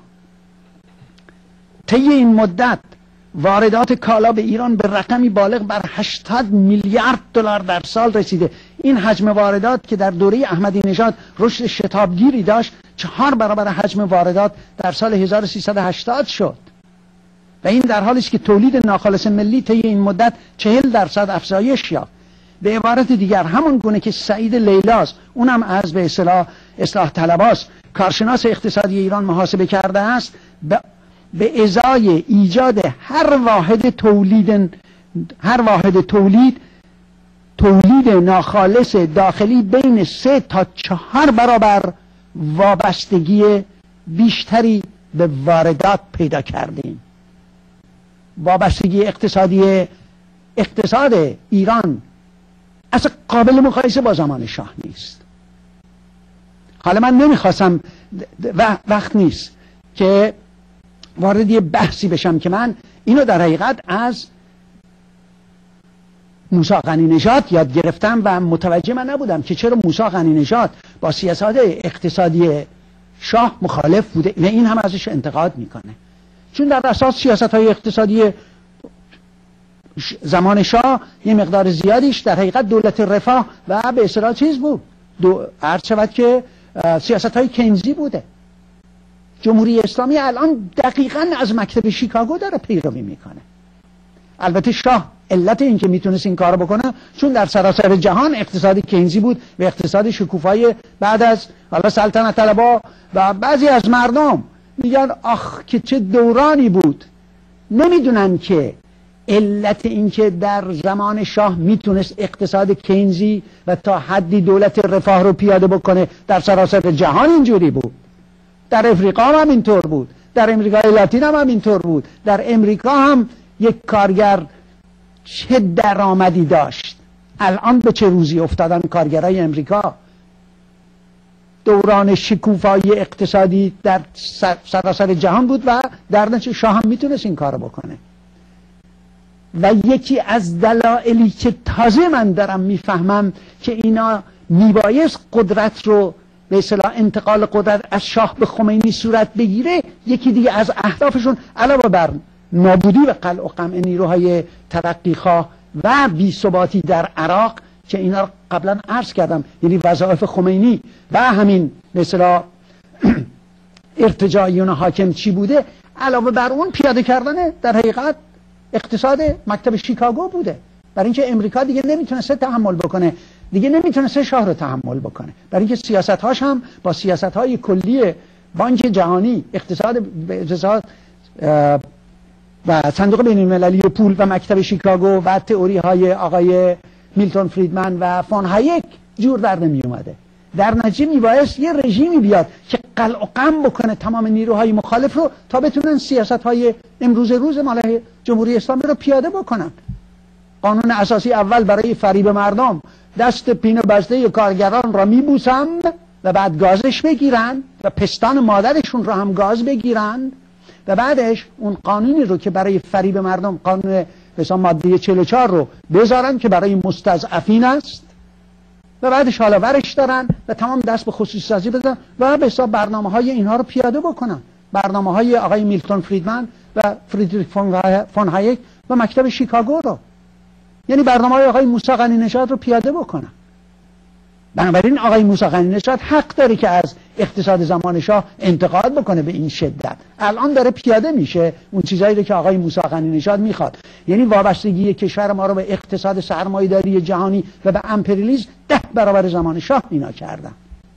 طی این مدت واردات کالا به ایران به رقمی بالغ بر 80 میلیارد دلار در سال رسیده. این حجم واردات که در دوره احمدی نژاد رشد شتابگیری داشت 4 برابر حجم واردات در سال 1380 شد و این در حالی است که تولید ناخالص ملی طی این مدت 40% افزایش یافت. به عبارت دیگر همون گونه که سعید لیلاز، اونم از به اصلاح طلباست، کارشناس اقتصادی ایران محاسبه کرده است، به ازای ایجاد هر واحد تولید ناخالص داخلی بین 3 تا 4 برابر وابستگی بیشتری به واردات پیدا کردیم. وابستگی اقتصاد ایران اصلا قابل مقایسه با زمان شاه نیست. حالا من نمیخواستم وقت نیست که وارد یه بحثی بشم که من اینو در حقیقت از موسی قنی نژاد یاد گرفتم و متوجه من نبودم که چرا موسی قنی نژاد با سیاست اقتصادی شاه مخالف بوده و این هم ازش انتقاد میکنه، چون در اساس سیاست‌های اقتصادی زمان شاه یه مقدار زیادیش در حقیقت دولت رفاه و به اصطلاح چیز بود، عرض شود که سیاست‌های کینزی بوده. جمهوری اسلامی الان دقیقاً از مکتب شیکاگو داره پیروی میکنه. البته شاه علت این که میتونست این کارو بکنه چون در سراسر جهان اقتصاد کینزی بود و اقتصاد شکوفایی بعد از حالا سلطنت طلبا و بعضی از مردم میگن آخ که چه دورانی بود. نمیدونن که علت این که در زمان شاه میتونست اقتصاد کینزی و تا حدی دولت رفاه رو پیاده بکنه در سراسر جهان اینجوری بود. در افریقا هم اینطور بود، در امریکای لاتین هم اینطور بود. در امریکا هم یک کارگر چه درآمدی داشت. الان به چه روزی افتادن کارگرای امریکا؟ دوران شکوفایی اقتصادی در سراسر جهان بود و در نتیجه شاه هم میتونست این کارو بکنه. و یکی از دلایلی که تازه من دارم میفهمم که اینا میبایست قدرت رو به اصطلاح انتقال قدرت از شاه به خمینی صورت بگیره، یکی دیگه از اهدافشون علاوه بر نابودی و قلع و قمع نیروهای ترقیخواه و بی‌ثباتی در عراق که اینا رو قبلا عرض کردم، یعنی وظایف خمینی و همین به اصطلاح ارتجاعیون حاکم چی بوده، علاوه بر اون پیاده کردن در حقیقت اقتصاد مکتب شیکاگو بوده. برای اینکه امریکا دیگه نمیتونسته تحمل بکنه، دیگه نمیتونسته شاه رو تحمل بکنه، برای اینکه سیاست‌هاش هم با سیاست‌های کلی بانک جهانی، اقتصاد و صندوق بین‌المللی پول و مکتب شیکاگو و تئوری‌های آقای میلتون فریدمن و فون هایک جور در نمی اومده. در نتیجه میبایست یه رژیمی بیاد که قلع و قم بکنه تمام نیروهای مخالف رو تا بتونن سیاست‌های امروز مال جمهوری اسلامی رو پیاده بکنن. قانون اساسی اول برای فریب مردم، دست پینه بسته کارگران را میبوسند و بعد گازش بگیرن و پستان مادرشون را هم گاز بگیرن و بعدش اون قانونی رو که برای فریب مردم، قانون مثلا ماده 44 رو بذارن که برای مستضعفین است و بعدش حالا ورش دارن و تمام دست به خصوصی سازی بدن و به حساب برنامه‌های اینها رو پیاده بکنن. برنامه‌های آقای میلتون فریدمن و فریدریک فون هایک و مکتب شیکاگو رو، یعنی برنامه‌های آقای موسی غنی نژاد رو پیاده بکنن. بنابراین آقای موسی غنی نژاد حق داره که از اقتصاد زمان شاه انتقاد بکنه به این شدت. الان داره پیاده میشه اون چیزایی رو که آقای موسی غنی نژاد میخواد، یعنی وابستگی کشور ما رو به اقتصاد سرمایه‌داری جهانی و به امپریالیسم 10 برابر زمان شاه اینا کردن.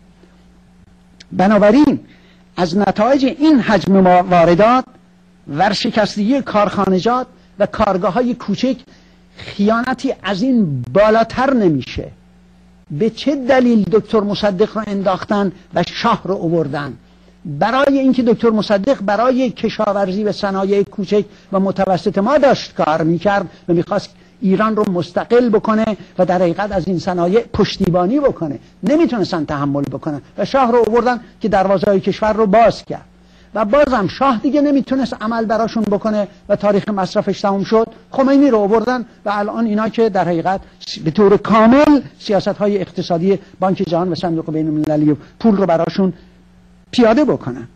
بنابراین از نتایج این حجم واردات، ورشکستگی کارخانجات و کارگاه‌های کوچک، خیانتی از این بالاتر نمیشه. به چه دلیل دکتر مصدق رو انداختن و شاه رو آوردن؟ برای اینکه دکتر مصدق برای کشاورزی و صنایع کوچک و متوسط ما داشت کار میکرد و میخواست ایران رو مستقل بکنه و در حقیقت از این صنایع پشتیبانی بکنه. نمیتونستن تحمل بکنن و شاه رو آوردن که دروازه‌های کشور رو باز کرد و بازم شاه دیگه نمیتونست عمل براشون بکنه و تاریخ مصرفش تموم شد. خمینی رو آوردن و الان اینا که در حقیقت به طور کامل سیاست‌های اقتصادی بانک جهان و صندوق بین‌المللی پول رو براشون پیاده بکنن.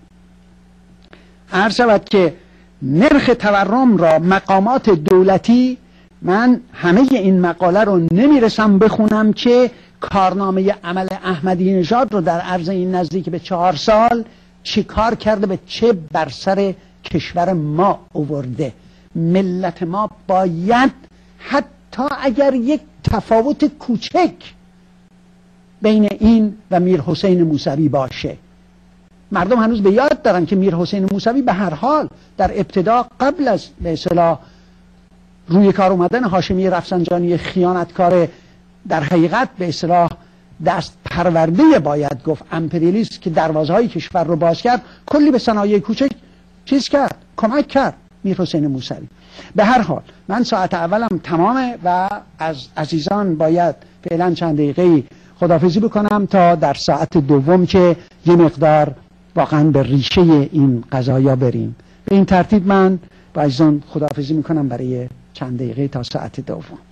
عرض شود که نرخ تورم را مقامات دولتی، من همه این مقاله رو نمیرسم بخونم که کارنامه عمل احمدی نژاد رو در عرض این نزدیک به 4 سال چی کار کرده، به چه بر سر کشور ما آورده. ملت ما باید حتی اگر یک تفاوت کوچک بین این و میر حسین موسوی باشه، مردم هنوز به یاد دارن که میر حسین موسوی به هر حال در ابتدا قبل از به اصطلاح روی کار اومدن هاشمی رفسنجانی خیانتکار در حقیقت به اصطلاح دست پرورده باید گفت امپریالیست که دروازه‌های کشور رو باز کرد، کلی به صنایع کوچک چیز کرد، کمک کرد میر حسین موسوی. به هر حال من ساعت اولم تمامه و از عزیزان باید فعلا چند دقیقه خداحافظی بکنم تا در ساعت دوم که یه مقدار واقعا به ریشه این قضایا بریم. به این ترتیب من با عزیزان خداحافظی میکنم برای چند دقیقه تا ساعت دوم.